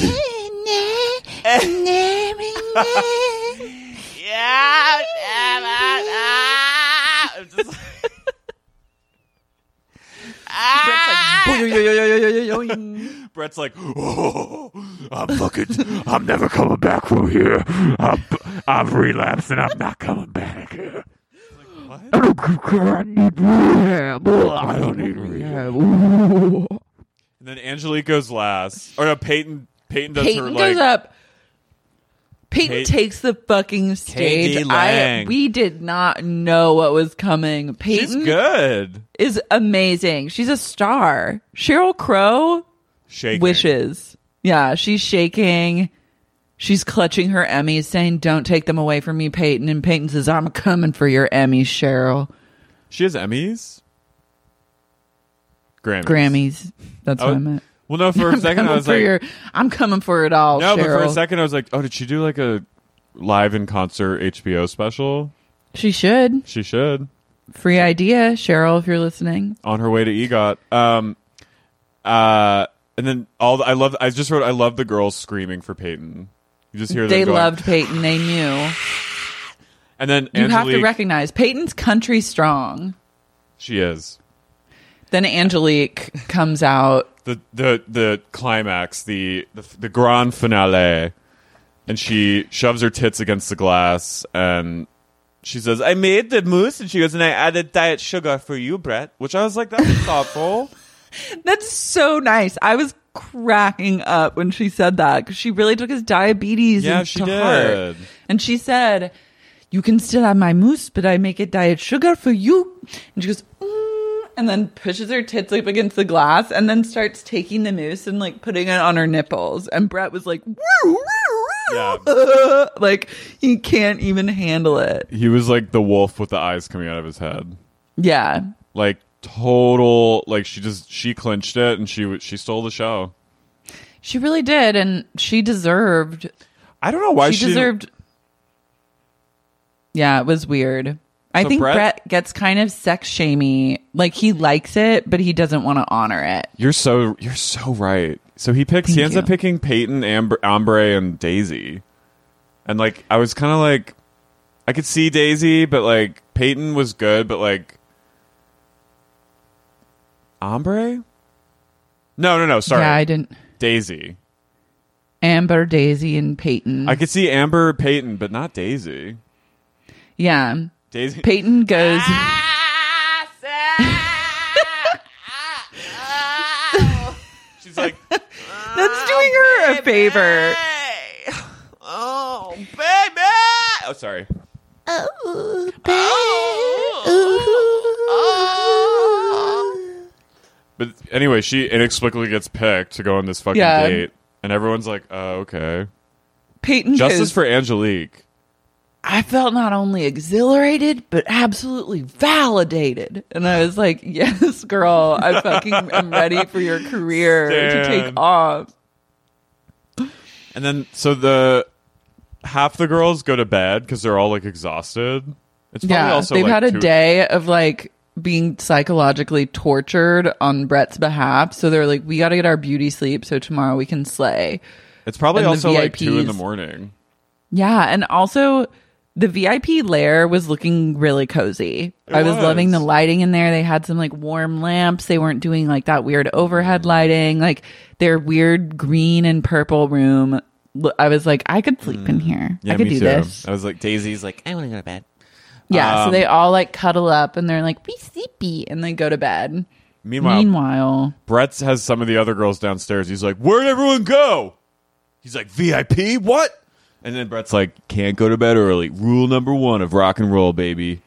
Brett's like, oh, I'm never coming back from here. I've relapsed and I'm not coming back here. Like, what? I don't care. I need rehab. I don't need rehab. And then Angelique goes last. Or no, Peyton does her, like... goes up. Peyton takes the fucking stage. We did not know what was coming. Peyton She's good. Is amazing. She's a star. Sheryl Crow wishes. Yeah, she's shaking. She's clutching her Emmys, saying, don't take them away from me, Peyton. And Peyton says, I'm coming for your Emmys, Cheryl. She has Emmys? Grammys. That's what I meant. Well, no, for a second I was like... I'm coming for it all, No, Cheryl. but for a second I was like, oh, did she do like a live in concert HBO special? She should. She should. Free idea, Cheryl, if you're listening. On her way to EGOT. And then I just wrote, I love the girls screaming for Peyton. You just hear them They going, loved Peyton. They knew. And then you Angelique, have to recognize Peyton's country strong. She is. Then Angelique comes out. The climax, the grand finale, and she shoves her tits against the glass and she says, I made the mousse, and she goes, and I added diet sugar for you, Brett. Which I was like, that was thoughtful. That's so nice. I was cracking up when she said that because she really took his diabetes to heart. And she said, you can still have my mousse, but I make it diet sugar for you. And she goes, and then pushes her tits up against the glass and then starts taking the mousse and like putting it on her nipples. And Brett was like, yeah. Like he can't even handle it. He was like the wolf with the eyes coming out of his head. Yeah. Like total, like she clinched it and she stole the show. She really did. And she deserved. I don't know why she deserved. Yeah, it was weird. I think Brett gets kind of sex shamey. Like he likes it, but he doesn't want to honor it. You're so right. So he ends up picking Peyton, Ambre, and Daisy. And like I was kind of like, I could see Daisy, but like Peyton was good, but like Ambre? No, sorry. Yeah, I didn't. Daisy. Amber, Daisy, and Peyton. I could see Amber, Peyton, but not Daisy. Yeah. Daisy. Peyton goes. She's like, that's doing her a favor. Oh, baby. Oh, sorry. Oh, baby. But anyway, she inexplicably gets picked to go on this fucking date, and everyone's like, "Oh, okay." Peyton Justice goes, for Angelique. I felt not only exhilarated, but absolutely validated. And I was like, yes, girl, I fucking am ready for your career to take off. And then, so half the girls go to bed because they're all like exhausted. It's probably also they've like had a day of like being psychologically tortured on Brett's behalf. So they're like, we got to get our beauty sleep so tomorrow we can slay. It's probably And also like VIPs 2 a.m. Yeah. And also, the VIP lair was looking really cozy. I was loving the lighting in there. They had some like warm lamps. They weren't doing like that weird overhead lighting. Like their weird green and purple room. I was like, I could sleep in here. Yeah, I could me do too. this. I was like, Daisy's like, I want to go to bed. Yeah. So they all like cuddle up and they're like, be sleepy. And they go to bed. Meanwhile, Brett has some of the other girls downstairs. He's like, where'd everyone go? He's like, VIP? What? And then Brett's like, can't go to bed early. Rule number 1 of rock and roll, baby.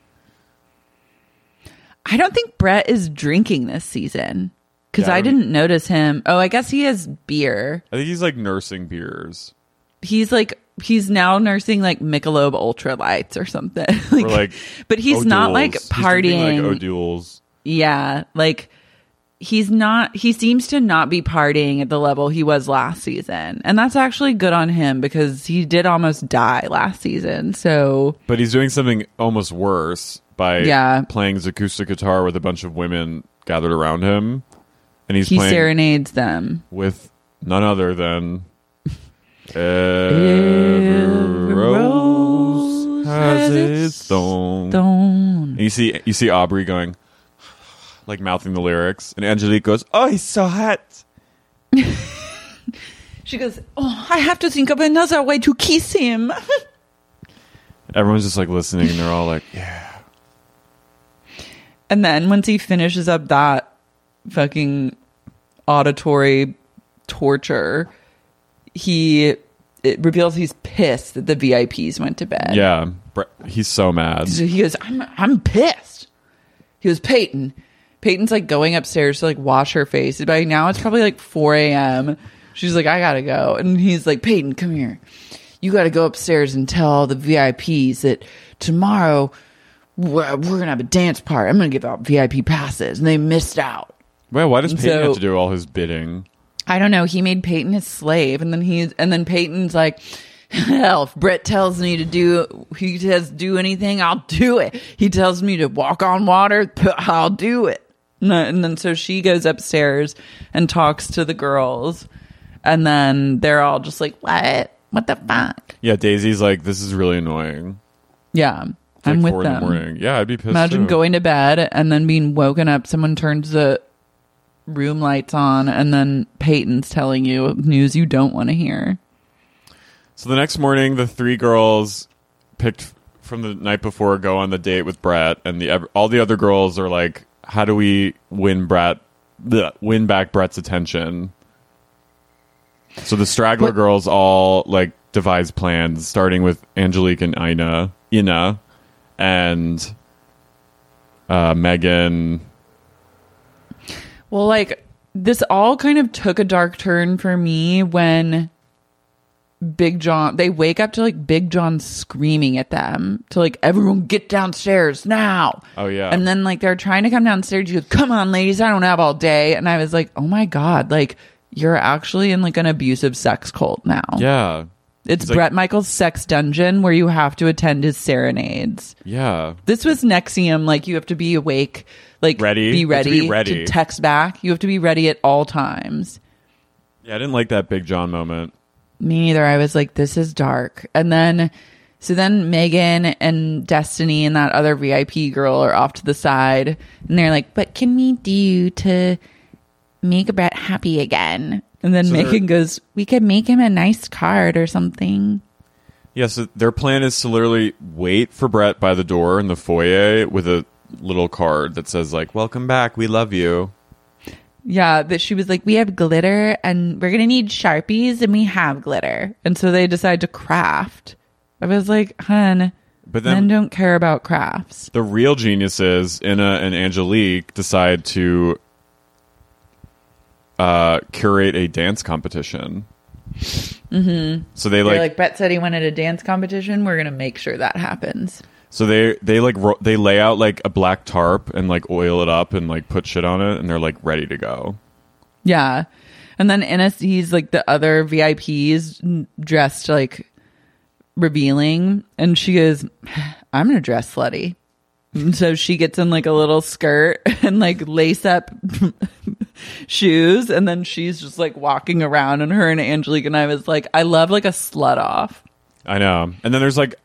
I don't think Brett is drinking this season because I didn't notice him. Oh, I guess he has beer. I think he's like nursing beers. He's now nursing like Michelob Ultra Lights or something. But he's not like partying. He's like O'Doul's. Yeah, like he seems to not be partying at the level he was last season. And that's actually good on him because he did almost die last season. So, but he's doing something almost worse by playing his acoustic guitar with a bunch of women gathered around him. And he serenades them with none other than every rose has its thorn. And you see Aubrey going, like mouthing the lyrics, and Angelique goes, "Oh, he's so hot." She goes, "Oh, I have to think of another way to kiss him." Everyone's just like listening, and they're all like, "Yeah." And then once he finishes up that fucking auditory torture, it reveals he's pissed that the VIPs went to bed. Yeah, he's so mad. So he goes, "I'm pissed." He goes, Peyton's like going upstairs to like wash her face. By now it's probably like 4 a.m. She's like, I gotta go. And he's like, Peyton, come here. You gotta go upstairs and tell all the VIPs that tomorrow we're gonna have a dance party. I'm gonna give out VIP passes. And they missed out. Well, why does Peyton have to do all his bidding? I don't know. He made Peyton his slave. And then Peyton's like, hell, if Brett tells me to do anything, I'll do it. He tells me to walk on water, I'll do it. And then so she goes upstairs and talks to the girls, and then they're all just like, what the fuck? Yeah, Daisy's like, this is really annoying. Yeah, it's I'm like with 4 in them. the morning. Yeah, I'd be pissed. Imagine too. going to bed and then being woken up, someone turns the room lights on, and then Peyton's telling you news you don't want to hear. So the next morning, the 3 girls picked from the night before go on the date with Brett, and all the other girls are like, how do we win back Brett's attention? So the straggler girls all like devise plans, starting with Angelique and Ina, and Megan. Well, like this all kind of took a dark turn for me when Big John, they wake up to like Big John screaming at them to like, everyone get downstairs now. Oh yeah. And then like they're trying to come downstairs. You go, come on ladies, I don't have all day. And I was like, oh my God, like you're actually in like an abusive sex cult now. Yeah. It's Bret Michaels' sex dungeon where you have to attend his serenades. Yeah. This was NXIVM. Like you have to be awake, like be ready to text back. You have to be ready at all times. Yeah, I didn't like that Big John moment. Me neither. I was like, this is dark. And then Megan and Destiny and that other VIP girl are off to the side. And they're like, what can we do to make Brett happy again? And then Megan goes, we could make him a nice card or something. Yeah, so their plan is to literally wait for Brett by the door in the foyer with a little card that says like, welcome back, we love you. Yeah, that she was like, we have glitter and we're going to need Sharpies and we have glitter. And so they decide to craft. I was like, hun, but then men don't care about crafts. The real geniuses, Ina and Angelique, decide to curate a dance competition. Mm-hmm. So they like Brett said he wanted a dance competition. We're gonna make sure that happens. So they lay out like a black tarp and like oil it up and like put shit on it, and they're like ready to go. Yeah, and then Inna sees like the other VIPs dressed like revealing, and she goes, "I'm gonna dress slutty." And so she gets in like a little skirt and like lace up shoes, and then she's just like walking around, and her and Angelique and I was like, I love like a slut off. I know. And then there's like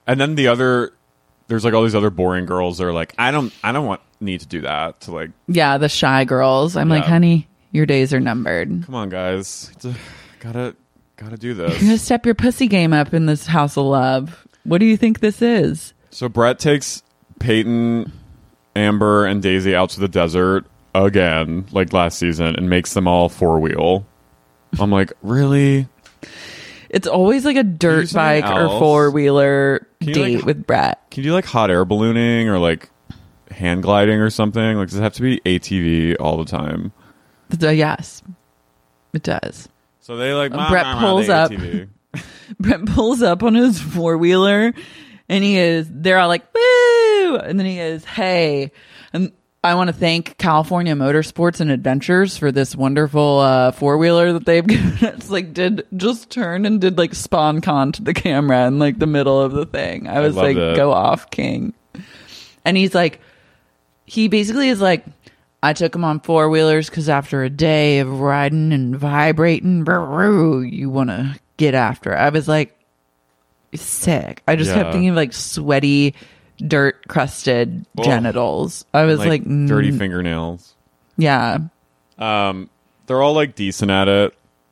all these other boring girls that are like, I don't need to do that to like. Yeah, the shy girls. I'm like, honey, your days are numbered. Come on, guys. Gotta do this. You're gonna step your pussy game up in this house of love. What do you think this is? So Brett takes Peyton, Amber, and Daisy out to the desert again, like last season, and makes them all four-wheel. I'm like, really? It's always like a dirt bike or four-wheeler date with Brett. Can you do like hot air ballooning or like hand gliding or something? Like, does it have to be ATV all the time? Yes, it does. So they like Brett pulls up. Brett pulls up on his four-wheeler, and they're all like, woo! And then he goes, hey, and I want to thank California Motorsports and Adventures for this wonderful four-wheeler that they've given us. Like, just turned and did like spawn con to the camera in like the middle of the thing. I was like, go off, king. And he's like, he basically is like, I took him on four-wheelers because after a day of riding and vibrating, you want to get after it. I was like, sick. I just kept thinking of like sweaty, dirt crusted genitals. I was like dirty fingernails. Yeah. They're all like decent at it.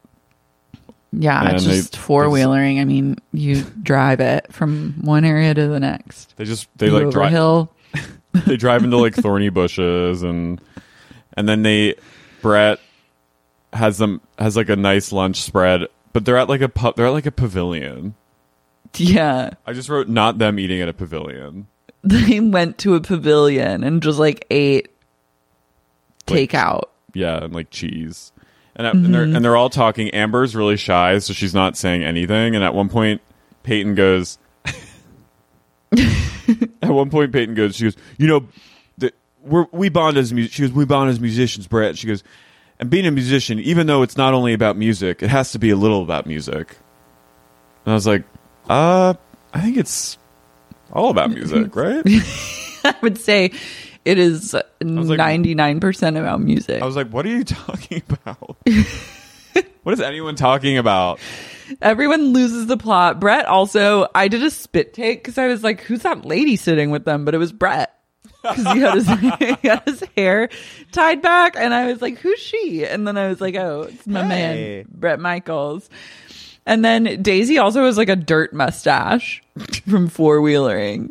Yeah, it's just four-wheelering. I mean, you drive it from one area to the next. They like drive hill. They drive into like thorny bushes, and then Brett has like a nice lunch spread, but they're at like a pavilion. Yeah. I just wrote not them eating at a pavilion. They went to a pavilion and just like ate takeout. Yeah, and like cheese. And they're all talking. Amber's really shy, so she's not saying anything. And at one point, Peyton goes, she goes, you know, we bond as musicians, Brett. She goes, and being a musician, even though it's not only about music, it has to be a little about music. And I was like, I think it's all about music, right? I would say it is 99% about music. I was like, what are you talking about? What is anyone talking about? Everyone loses the plot. Brett also, I did a spit take because I was like, who's that lady sitting with them? But it was Brett. Because he had his hair tied back. And I was like, who's she? And then I was like, oh, it's my man, Brett Michaels. And then Daisy also has like a dirt mustache from four-wheelering.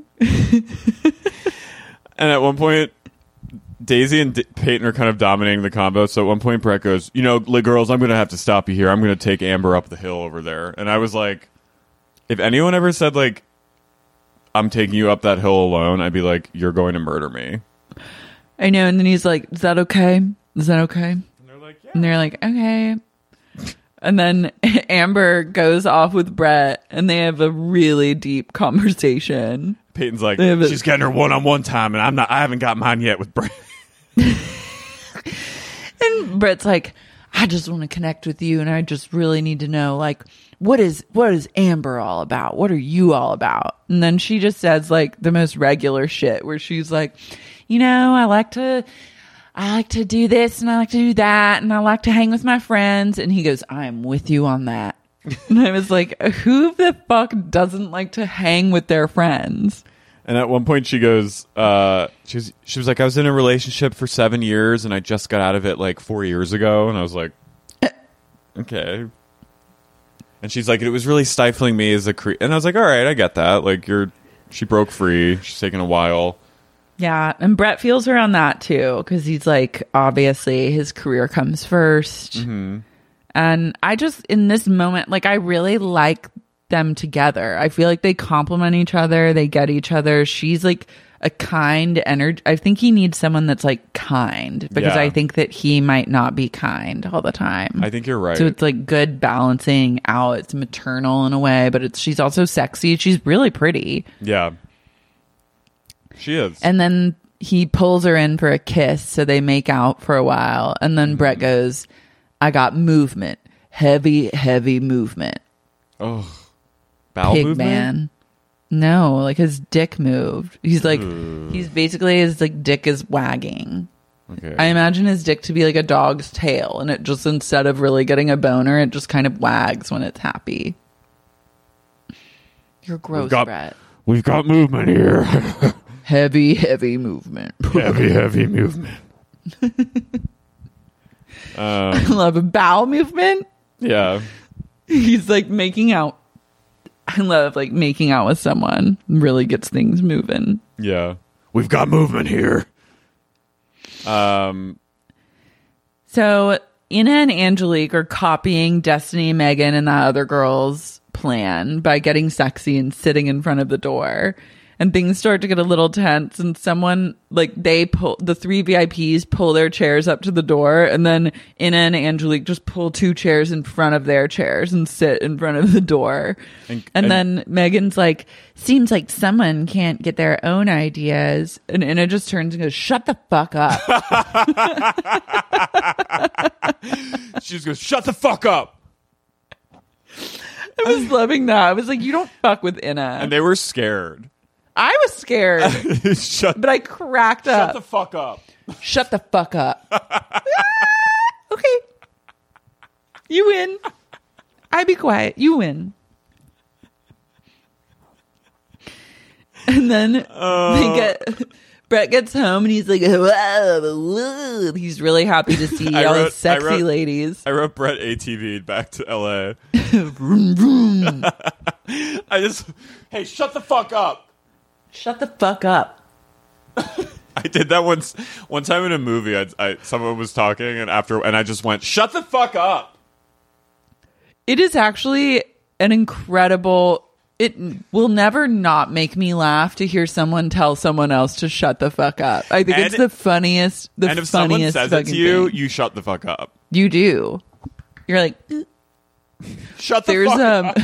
And at one point, Daisy and Peyton are kind of dominating the combo. So at one point, Brett goes, you know, girls, I'm going to have to stop you here. I'm going to take Amber up the hill over there. And I was like, if anyone ever said, like, I'm taking you up that hill alone, I'd be like, you're going to murder me. I know. And then he's like, is that okay? Is that okay? And they're like, yeah. And they're like, okay. And then Amber goes off with Brett, and they have a really deep conversation. Peyton's like, she's getting her one-on-one time, and I haven't got mine yet with Brett. And Brett's like, I just want to connect with you, and I just really need to know, like, what is Amber all about? What are you all about? And then she just says like the most regular shit, where she's like, you know, I like to do this and I like to do that and I like to hang with my friends. And he goes, I'm with you on that. And I was like, who the fuck doesn't like to hang with their friends? And at one point she goes, she was like, I was in a relationship for 7 years and I just got out of it like 4 years ago. And I was like, okay. And she's like, it was really stifling me as a and I was like, all right, I get that. Like she broke free. She's taking a while. Yeah, and Brett feels her on that too, because he's like, obviously his career comes first. Mm-hmm. And I just, in this moment, like, I really like them together. I feel like they complement each other. They get each other. She's like a kind energy. I think he needs someone that's like kind, because Yeah. I think that he might not be kind all the time. I think you're right. So it's like good balancing out. It's maternal in a way, but she's also sexy. She's really pretty. Yeah. She is. And then he pulls her in for a kiss, so they make out for a while. And then Brett goes, I got movement. Heavy, heavy movement. Oh. Bowel Pig movement? man. No, like his dick moved. He's like, he's basically, his like dick is wagging. Okay. I imagine his dick to be like a dog's tail, and it just, instead of really getting a boner, it just kind of wags when it's happy. You're gross, Brett. We've got movement here. Heavy, heavy movement. heavy, heavy movement. I love a bowel movement. Yeah. He's like making out. I love like making out with someone. Really gets things moving. Yeah. We've got movement here. So Ina and Angelique are copying Destiny, Megan, and that other girl's plan by getting sexy and sitting in front of the door. And things start to get a little tense, and someone, like, the 3 VIPs pull their chairs up to the door, and then Ina and Angelique just pull 2 chairs in front of their chairs and sit in front of the door. And then Megan's like, seems like someone can't get their own ideas. And Ina just turns and goes, shut the fuck up. She just goes, shut the fuck up. I was loving that. I was like, you don't fuck with Ina. And they were scared. I was scared, but I cracked up. Shut the fuck up. Shut the fuck up. Okay. You win. I be quiet. You win. And then Brett gets home and he's like, whoa. He's really happy to see all the sexy ladies. I wrote Brett ATV'd back to LA. Vroom, vroom. Hey, shut the fuck up. Shut the fuck up. I did that one time in a movie. Someone was talking, and I just went, shut the fuck up. It is actually an incredible. It will never not make me laugh to hear someone tell someone else to shut the fuck up. I think it's the funniest. And if someone says it to you, thing. you shut the fuck up. You do. You're like, shut the fuck up.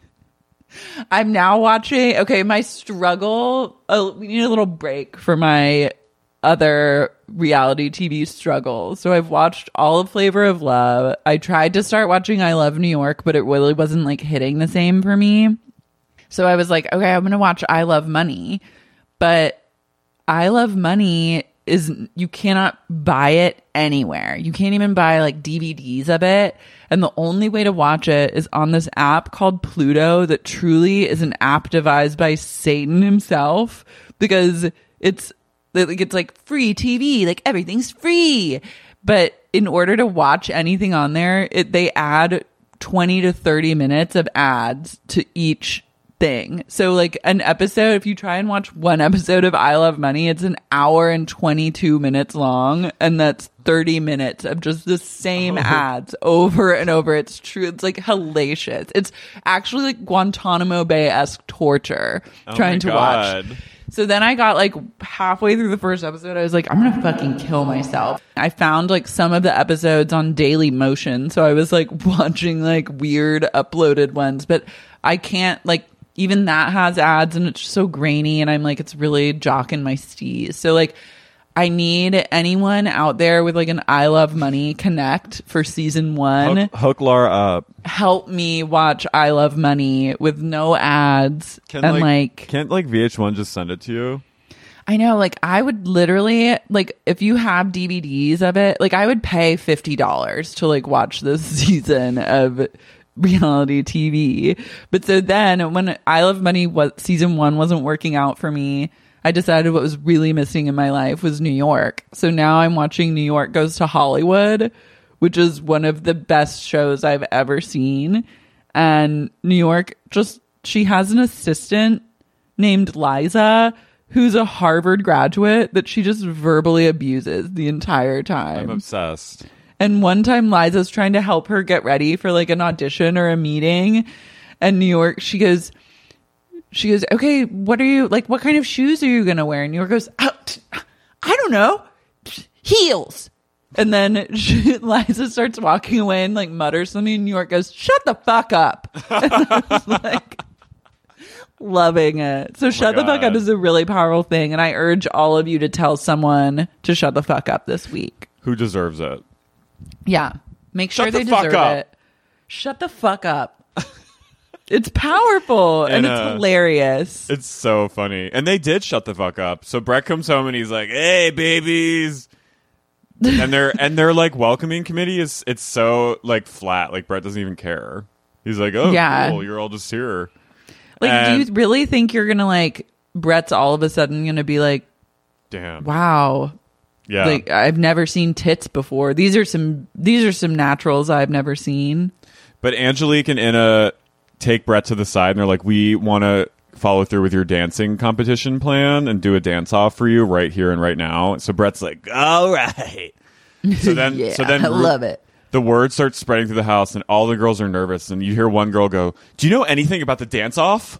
I'm now watching. Okay, my struggle. We need a little break for my other reality TV struggle. So I've watched all of Flavor of Love. I tried to start watching I Love New York, but it really wasn't like hitting the same for me. So I was like, okay, I'm going to watch I Love Money. But I Love Money you cannot buy it anywhere. You can't even buy like DVDs of it. And the only way to watch it is on this app called Pluto that truly is an app devised by Satan himself, because it's like free TV, like everything's free. But in order to watch anything on there, they add 20 to 30 minutes of ads to each thing. So like an episode, if you try and watch one episode of I Love Money, it's an hour and 22 minutes long, and that's 30 minutes of just the same ads over and over. It's true. It's like hellacious. It's actually like Guantanamo Bay-esque torture trying to watch. So then I got like halfway through the first episode, I was like, I'm gonna fucking kill myself. I found like some of the episodes on Daily Motion, so I was like watching like weird uploaded ones, but I can't, like, even that has ads and it's so grainy, and I'm like, it's really jocking my steez. So like, I need anyone out there with like an I Love Money connect for season 1. Hook Laura up. Help me watch I Love Money with no ads. Can't VH1 just send it to you? I know, like, I would literally, like, if you have DVDs of it, like, I would pay $50 to like watch this season of reality TV. But so then when I Love Money season 1 wasn't working out for me, I decided what was really missing in my life was New York. So now I'm watching New York Goes to Hollywood, which is one of the best shows I've ever seen. And New York, she has an assistant named Liza, who's a Harvard graduate that she just verbally abuses the entire time. I'm obsessed. And one time Liza's trying to help her get ready for like an audition or a meeting. And New York, she goes, she goes, okay, what kind of shoes are you going to wear? And New York goes, I don't know, heels. And then Liza starts walking away and like mutters something. And New York goes, shut the fuck up. And I was like, loving it. So shut the fuck up is a really powerful thing. And I urge all of you to tell someone to shut the fuck up this week. Who deserves it? Yeah. Make sure they fuck deserve up. it. Shut the fuck up. It's powerful and it's hilarious. It's so funny. And they did shut the fuck up. So Brett comes home and he's like, hey, babies. And their like welcoming committee it's so like flat. Like Brett doesn't even care. He's like, oh, yeah. Cool. You're all just here. Like, do you really think you're going to like, Brett's all of a sudden going to be like, damn. Wow. Yeah. Like, I've never seen tits before. These are some naturals I've never seen. But Angelique and Inna take Brett to the side and they're like, we want to follow through with your dancing competition plan and do a dance off for you right here and right now. So Brett's like, all right. So then, I love it. The word starts spreading through the house and all the girls are nervous. And you hear one girl go, do you know anything about the dance off?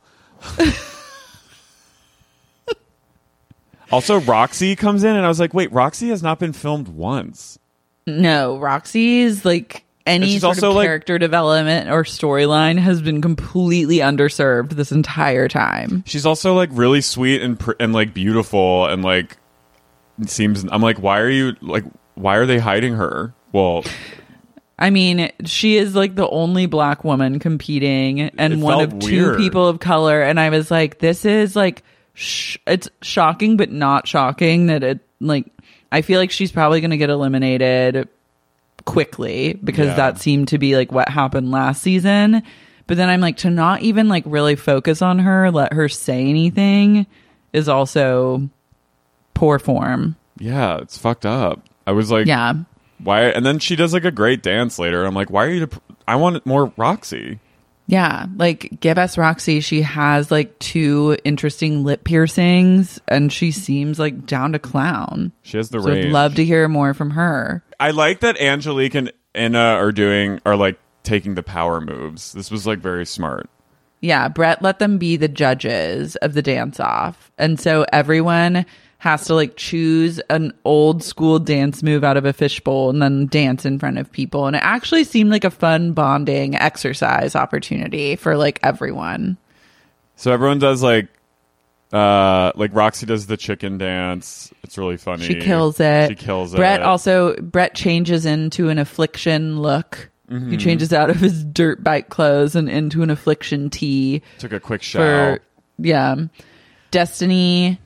Also, Roxy comes in and I was like, wait, Roxy has not been filmed once. No, Roxy is like any sort of character development or storyline has been completely underserved this entire time. She's also like really sweet and like beautiful and like seems. I'm like, why are they hiding her? Well, I mean, she is like the only black woman competing and one of two people of color. And I was like, this is like, it's shocking, but not shocking that it like, I feel like she's probably going to get eliminated quickly because that seemed to be like what happened last season. But then I'm like, to not even like really focus on her, let her say anything is also poor form. Yeah, it's fucked up. I was like, yeah. Why? And then she does like a great dance later. I'm like, why are you? I want more Roxy. Yeah, like give us Roxy. She has like 2 interesting lip piercings, and she seems like down to clown. She has the range. I'd love to hear more from her. I like that Angelique and Inna are like taking the power moves. This was like very smart. Yeah, Brett let them be the judges of the dance off, and so everyone has to like choose an old school dance move out of a fishbowl and then dance in front of people. And it actually seemed like a fun bonding exercise opportunity for like everyone. So everyone does like Roxy does the chicken dance. It's really funny. She kills it. Brett changes into an affliction look. Mm-hmm. He changes out of his dirt bike clothes and into an affliction tee. Took a quick shower. Destiny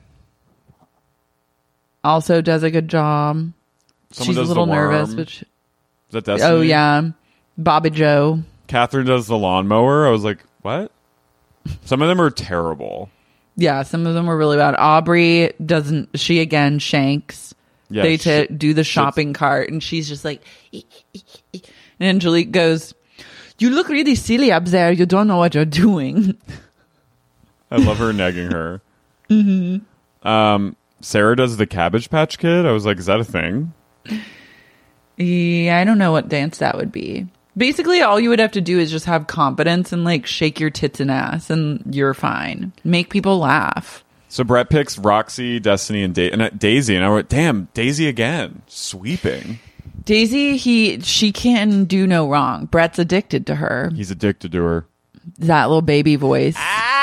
also does a good job. She's a little nervous, but is that Destiny? Oh yeah, Bobby Joe. Catherine does the lawnmower. I was like, what? Some of them are terrible. Yeah, some of them were really bad. Aubrey doesn't. She again shanks. Yeah, they do the shopping cart, and she's just like. And Angelique goes, "You look really silly up there. You don't know what you're doing." I love her negging her. Mm-hmm. Sarah does the Cabbage Patch Kid. I was like, is that a thing? Yeah, I don't know what dance that would be. Basically, all you would have to do is just have confidence and like shake your tits and ass and you're fine. Make people laugh. So Brett picks Roxy, Destiny, and Daisy. And I went, damn, Daisy again. Sweeping. Daisy, she can do no wrong. Brett's addicted to her. He's addicted to her. That little baby voice.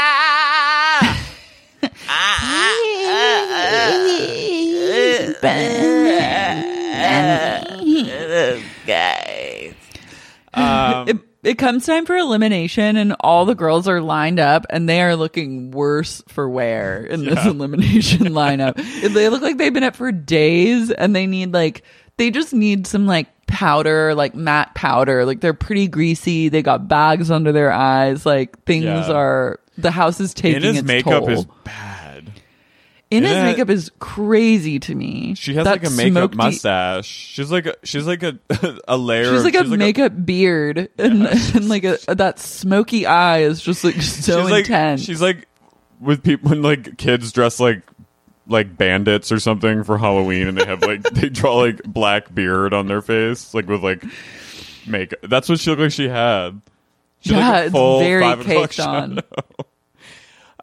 It comes time for elimination and all the girls are lined up and they are looking worse for wear in this elimination lineup. They look like they've been up for days and they just need some like powder, like matte powder. Like they're pretty greasy. They got bags under their eyes. Like the house is taking its makeup toll. Is bad. Inna's makeup is crazy to me. She has like a makeup mustache. She's like a layer. She's like a makeup beard, and like that smoky eye is just like so intense. She's like with people when like kids dress like bandits or something for Halloween, and they have like they draw like black beard on their face, like with like makeup. That's what she looked like. She had. She had like a full it's very caked on.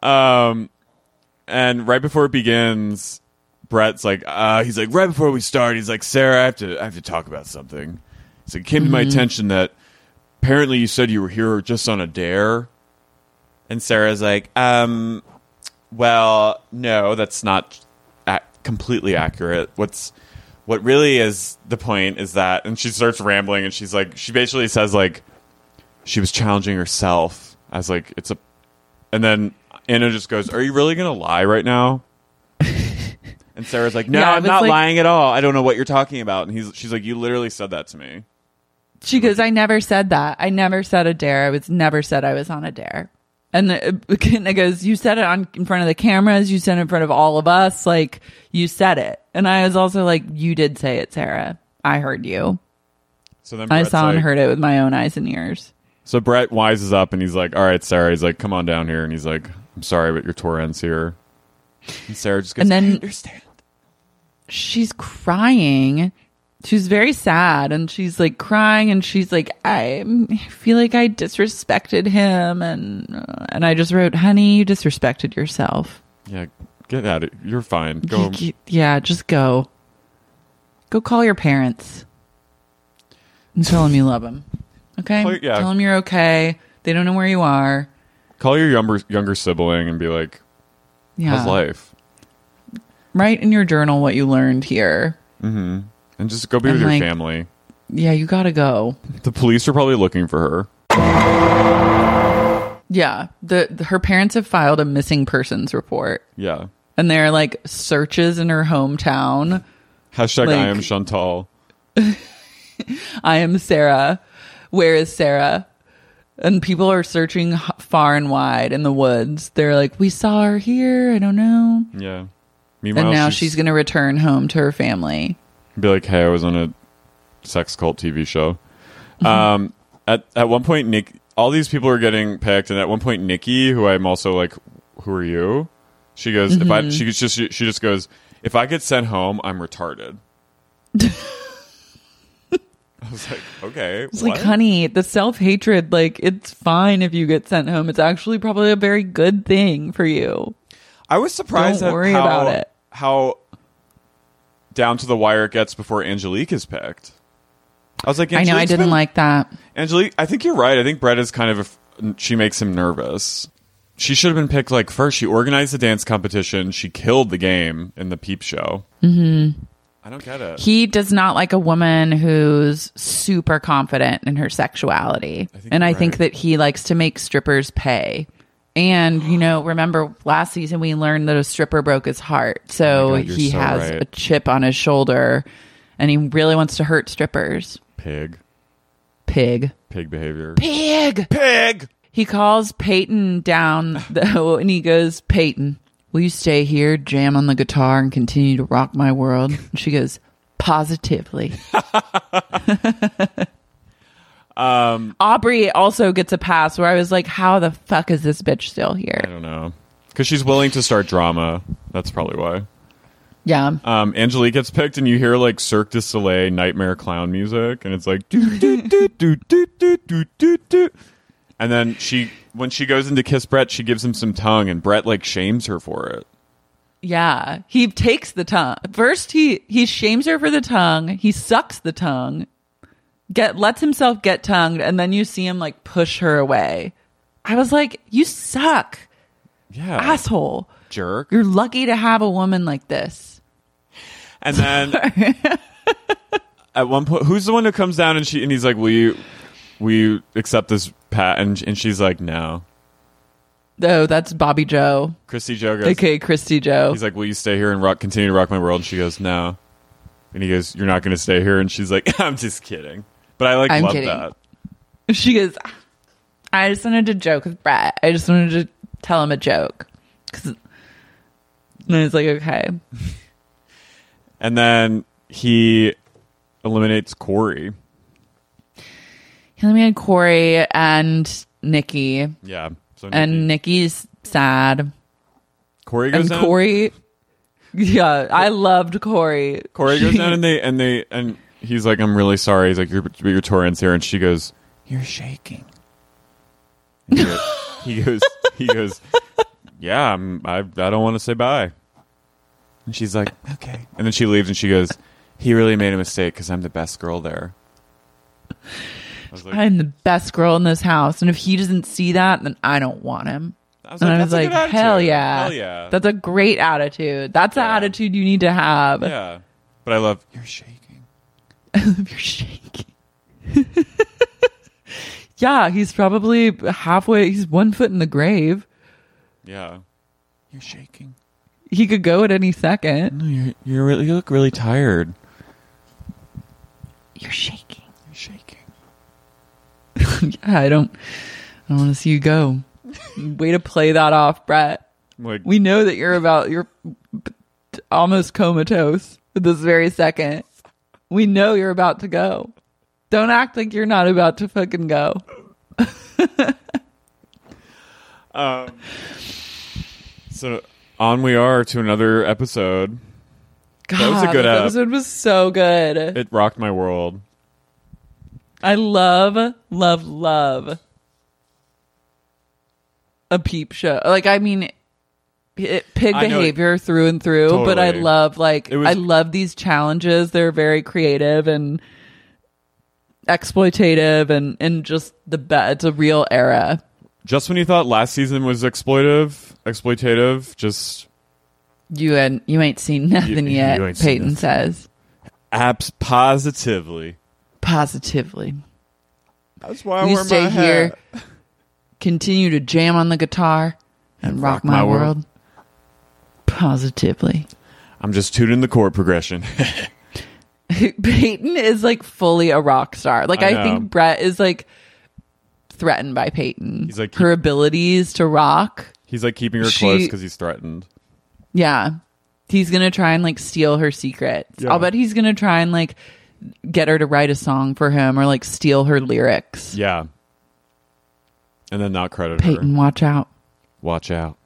And right before it begins, Brett's like, he's like, right before we start, he's like, Sarah, I have to talk about something. He's like, it came to my attention that apparently you said you were here just on a dare. And Sarah's like, well, no, that's not completely accurate. What really is the point is that, and she starts rambling, and she's like, she basically says like, she was challenging herself as like, and then Anna just goes, are you really going to lie right now? And Sarah's like, no, I'm not lying at all. I don't know what you're talking about. And she's like, you literally said that to me. She goes, I never said that. I never said a dare. Never said I was on a dare. And it goes, you said it in front of the cameras. You said it in front of all of us. Like, you said it. And I was also like, you did say it, Sarah. I heard you. So then I saw and heard it with my own eyes and ears. So Brett wises up and he's like, all right, Sarah. He's like, come on down here. And he's like, I'm sorry, but your tour ends here. And Sarah just goes, and then I understand. She's crying. She's very sad, and she's like crying, and she's like, I feel like I disrespected him, and I just wrote, honey, you disrespected yourself. Yeah, get at it. You're fine. Go. Yeah, just go. Go call your parents and tell them you love them. Okay? Tell them you're okay. They don't know where you are. Call your younger sibling and be like, how's life? Write in your journal what you learned here. Mm-hmm. And just go be with your family. Yeah, you gotta go. The police are probably looking for her. Yeah. Her parents have filed a missing persons report. Yeah. And they're like searches in her hometown. Hashtag I am Chantal. I am Sarah. Where is Sarah? And people are searching far and wide in the woods. They're like, we saw her here. I don't know. Yeah. Meanwhile, and now she's going to return home to her family. Be like, hey, I was on a sex cult TV show. At one point, all these people are getting picked, and at one point, Nikki, who I'm also like, who are you? She goes, she just goes, if I get sent home, I'm retarded. I was like, okay. It's like, honey, the self-hatred, like, it's fine if you get sent home. It's actually probably a very good thing for you. I was surprised about it. How down to the wire it gets before Angelique is picked. I was like, I know, I didn't like that. Angelique, I think you're right. I think Brett is kind of she makes him nervous. She should have been picked like first. She organized the dance competition. She killed the game in the peep show. Mm-hmm. I don't get it. He does not like a woman who's super confident in her sexuality. I think that he likes to make strippers pay. And, remember last season we learned that a stripper broke his heart. So he has a chip on his shoulder and he really wants to hurt strippers. Pig behavior. Pig! He calls Peyton down and he goes, Peyton, will you stay here, jam on the guitar, and continue to rock my world? And she goes, positively. Aubrey also gets a pass where I was like, how the fuck is this bitch still here? I don't know. Because she's willing to start drama. That's probably why. Yeah. Angelique gets picked and you hear like Cirque du Soleil nightmare clown music and it's like do, do, do, do, do, do, do, do, do. And then when she goes in to kiss Brett, she gives him some tongue and Brett like shames her for it. Yeah. He takes the tongue. First he shames her for the tongue. He sucks the tongue. Lets himself get tongued, and then you see him like push her away. I was like, you suck. Yeah. Asshole. Jerk. You're lucky to have a woman like this. And then at one point, who's the one who comes down and he's like, will you accept this pat? And she's like, no. Oh, that's Bobby Joe. Christy Joe goes, okay, Christy Joe. He's like, will you stay here and continue to rock my world? And she goes, no. And he goes, you're not going to stay here? And she's like, I'm just kidding. But I love kidding. that. She goes, I just wanted to joke with Brett. I just wanted to tell him a joke. And I was like, okay. And then he eliminates Corey. He eliminated Corey and Nikki. Yeah. So and Nikki's sad. Corey goes down. Corey, yeah, I loved Corey. Corey goes down and he's like, I'm really sorry. He's like, your tour ends here. And she goes, you're shaking. He goes, yeah, I don't want to say bye. And she's like, okay. And then she leaves and she goes, he really made a mistake because I'm the best girl there. I'm the best girl in this house. And if he doesn't see that, then I don't want him. I was like, hell yeah. Hell yeah. That's a great attitude. That's the attitude you need to have. Yeah. But I love, you're shaking. I love you're shaking. Yeah, he's probably halfway. He's 1 foot in the grave. Yeah. You're shaking. He could go at any second. No, you look really tired. You're shaking. You're shaking. Yeah, I don't want to see you go. Way to play that off, Brett. Like, we know that you're almost comatose at this very second. We know you're about to go. Don't act like you're not about to fucking go. So on we are to another episode. God, that was a good this episode was so good. It rocked my world. I love a peep show. Like, I mean, pig behavior through and through, totally. But I love I love these challenges. They're very creative and exploitative and just the best. It's a real era. Just when you thought last season was exploitative, just you ain't seen nothing yet. Peyton says, positively. That's why I wear stay my here, hat. continue to jam on the guitar, and rock my world. Positively. I'm just tuning the chord progression. Peyton is like fully a rock star. Like I think Brett is like threatened by Peyton. He's like her abilities to rock. He's like keeping her close because he's threatened. Yeah. He's going to try and like steal her secrets. Yeah. I'll bet he's going to try and like get her to write a song for him or like steal her lyrics. Yeah. And then not credit her. Peyton, watch out. Watch out.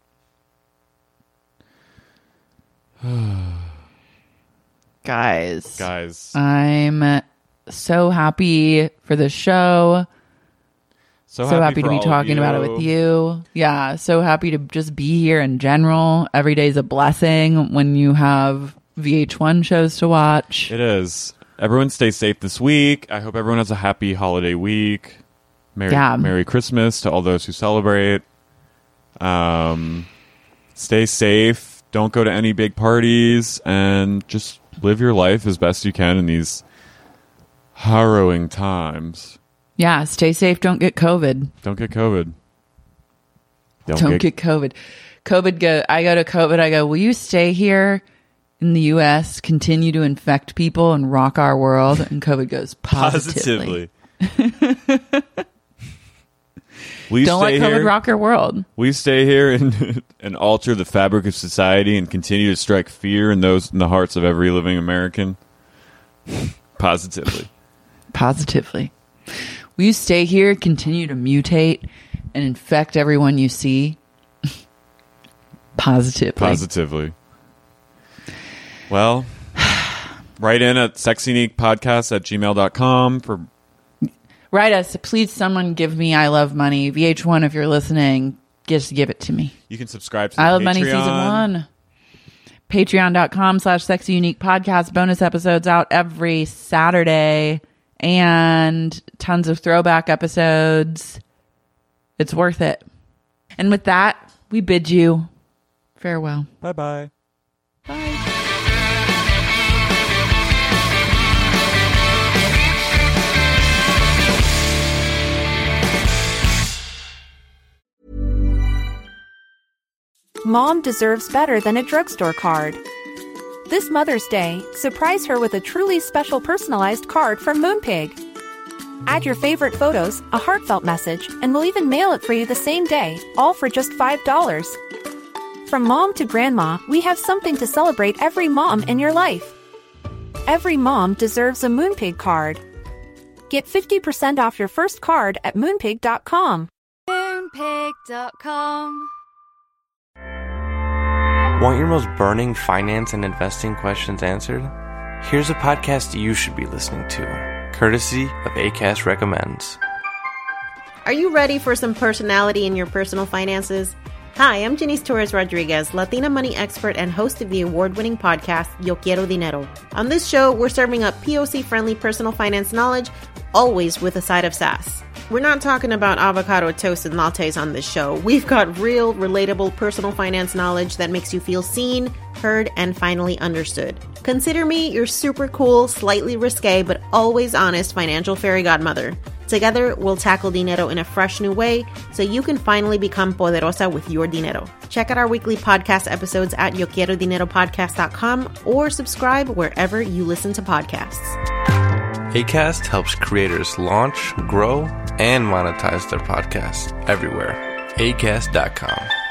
Guys. I'm so happy for the show. So happy to be talking about it with you. Yeah, so happy to just be here in general. Every day is a blessing when you have VH1 shows to watch. It is. Everyone stay safe this week. I hope everyone has a happy holiday week. Merry Christmas to all those who celebrate. Stay safe. Don't go to any big parties. And just live your life as best you can in these harrowing times. Yeah, stay safe. Don't get COVID. Don't get COVID. Don't get COVID. I go to COVID. I go, will you stay here in the U.S., continue to infect people and rock our world? And COVID goes, positively. Don't let COVID rock your world. Will you stay here and alter the fabric of society and continue to strike fear in the hearts of every living American? Positively. Will you stay here, continue to mutate, and infect everyone you see? Positively. Well, write in at sexyuniquepodcast@gmail.com for... Write us. Please, someone give me I Love Money. VH1, if you're listening, just give it to me. You can subscribe to I Love Money Season 1. Patreon.com/sexyuniquepodcast. Bonus episodes out every Saturday. And tons of throwback episodes. It's worth it. And with that, we bid you farewell. Bye-bye. Bye. Mom deserves better than a drugstore card. This Mother's Day, surprise her with a truly special personalized card from Moonpig. Add your favorite photos, a heartfelt message, and we'll even mail it for you the same day, all for just $5. From mom to grandma, we have something to celebrate every mom in your life. Every mom deserves a Moonpig card. Get 50% off your first card at Moonpig.com. Moonpig.com. Want your most burning finance and investing questions answered? Here's a podcast you should be listening to, courtesy of Acast Recommends. Are you ready for some personality in your personal finances? Hi, I'm Janice Torres-Rodriguez, Latina money expert and host of the award-winning podcast, Yo Quiero Dinero. On this show, we're serving up POC-friendly personal finance knowledge, always with a side of sass. We're not talking about avocado toast and lattes on this show. We've got real, relatable personal finance knowledge that makes you feel seen, heard, and finally understood. Consider me your super cool, slightly risque, but always honest financial fairy godmother. Together, we'll tackle dinero in a fresh new way so you can finally become poderosa with your dinero. Check out our weekly podcast episodes at YoQuieroDineroPodcast.com or subscribe wherever you listen to podcasts. Acast helps creators launch, grow, and monetize their podcasts everywhere. Acast.com.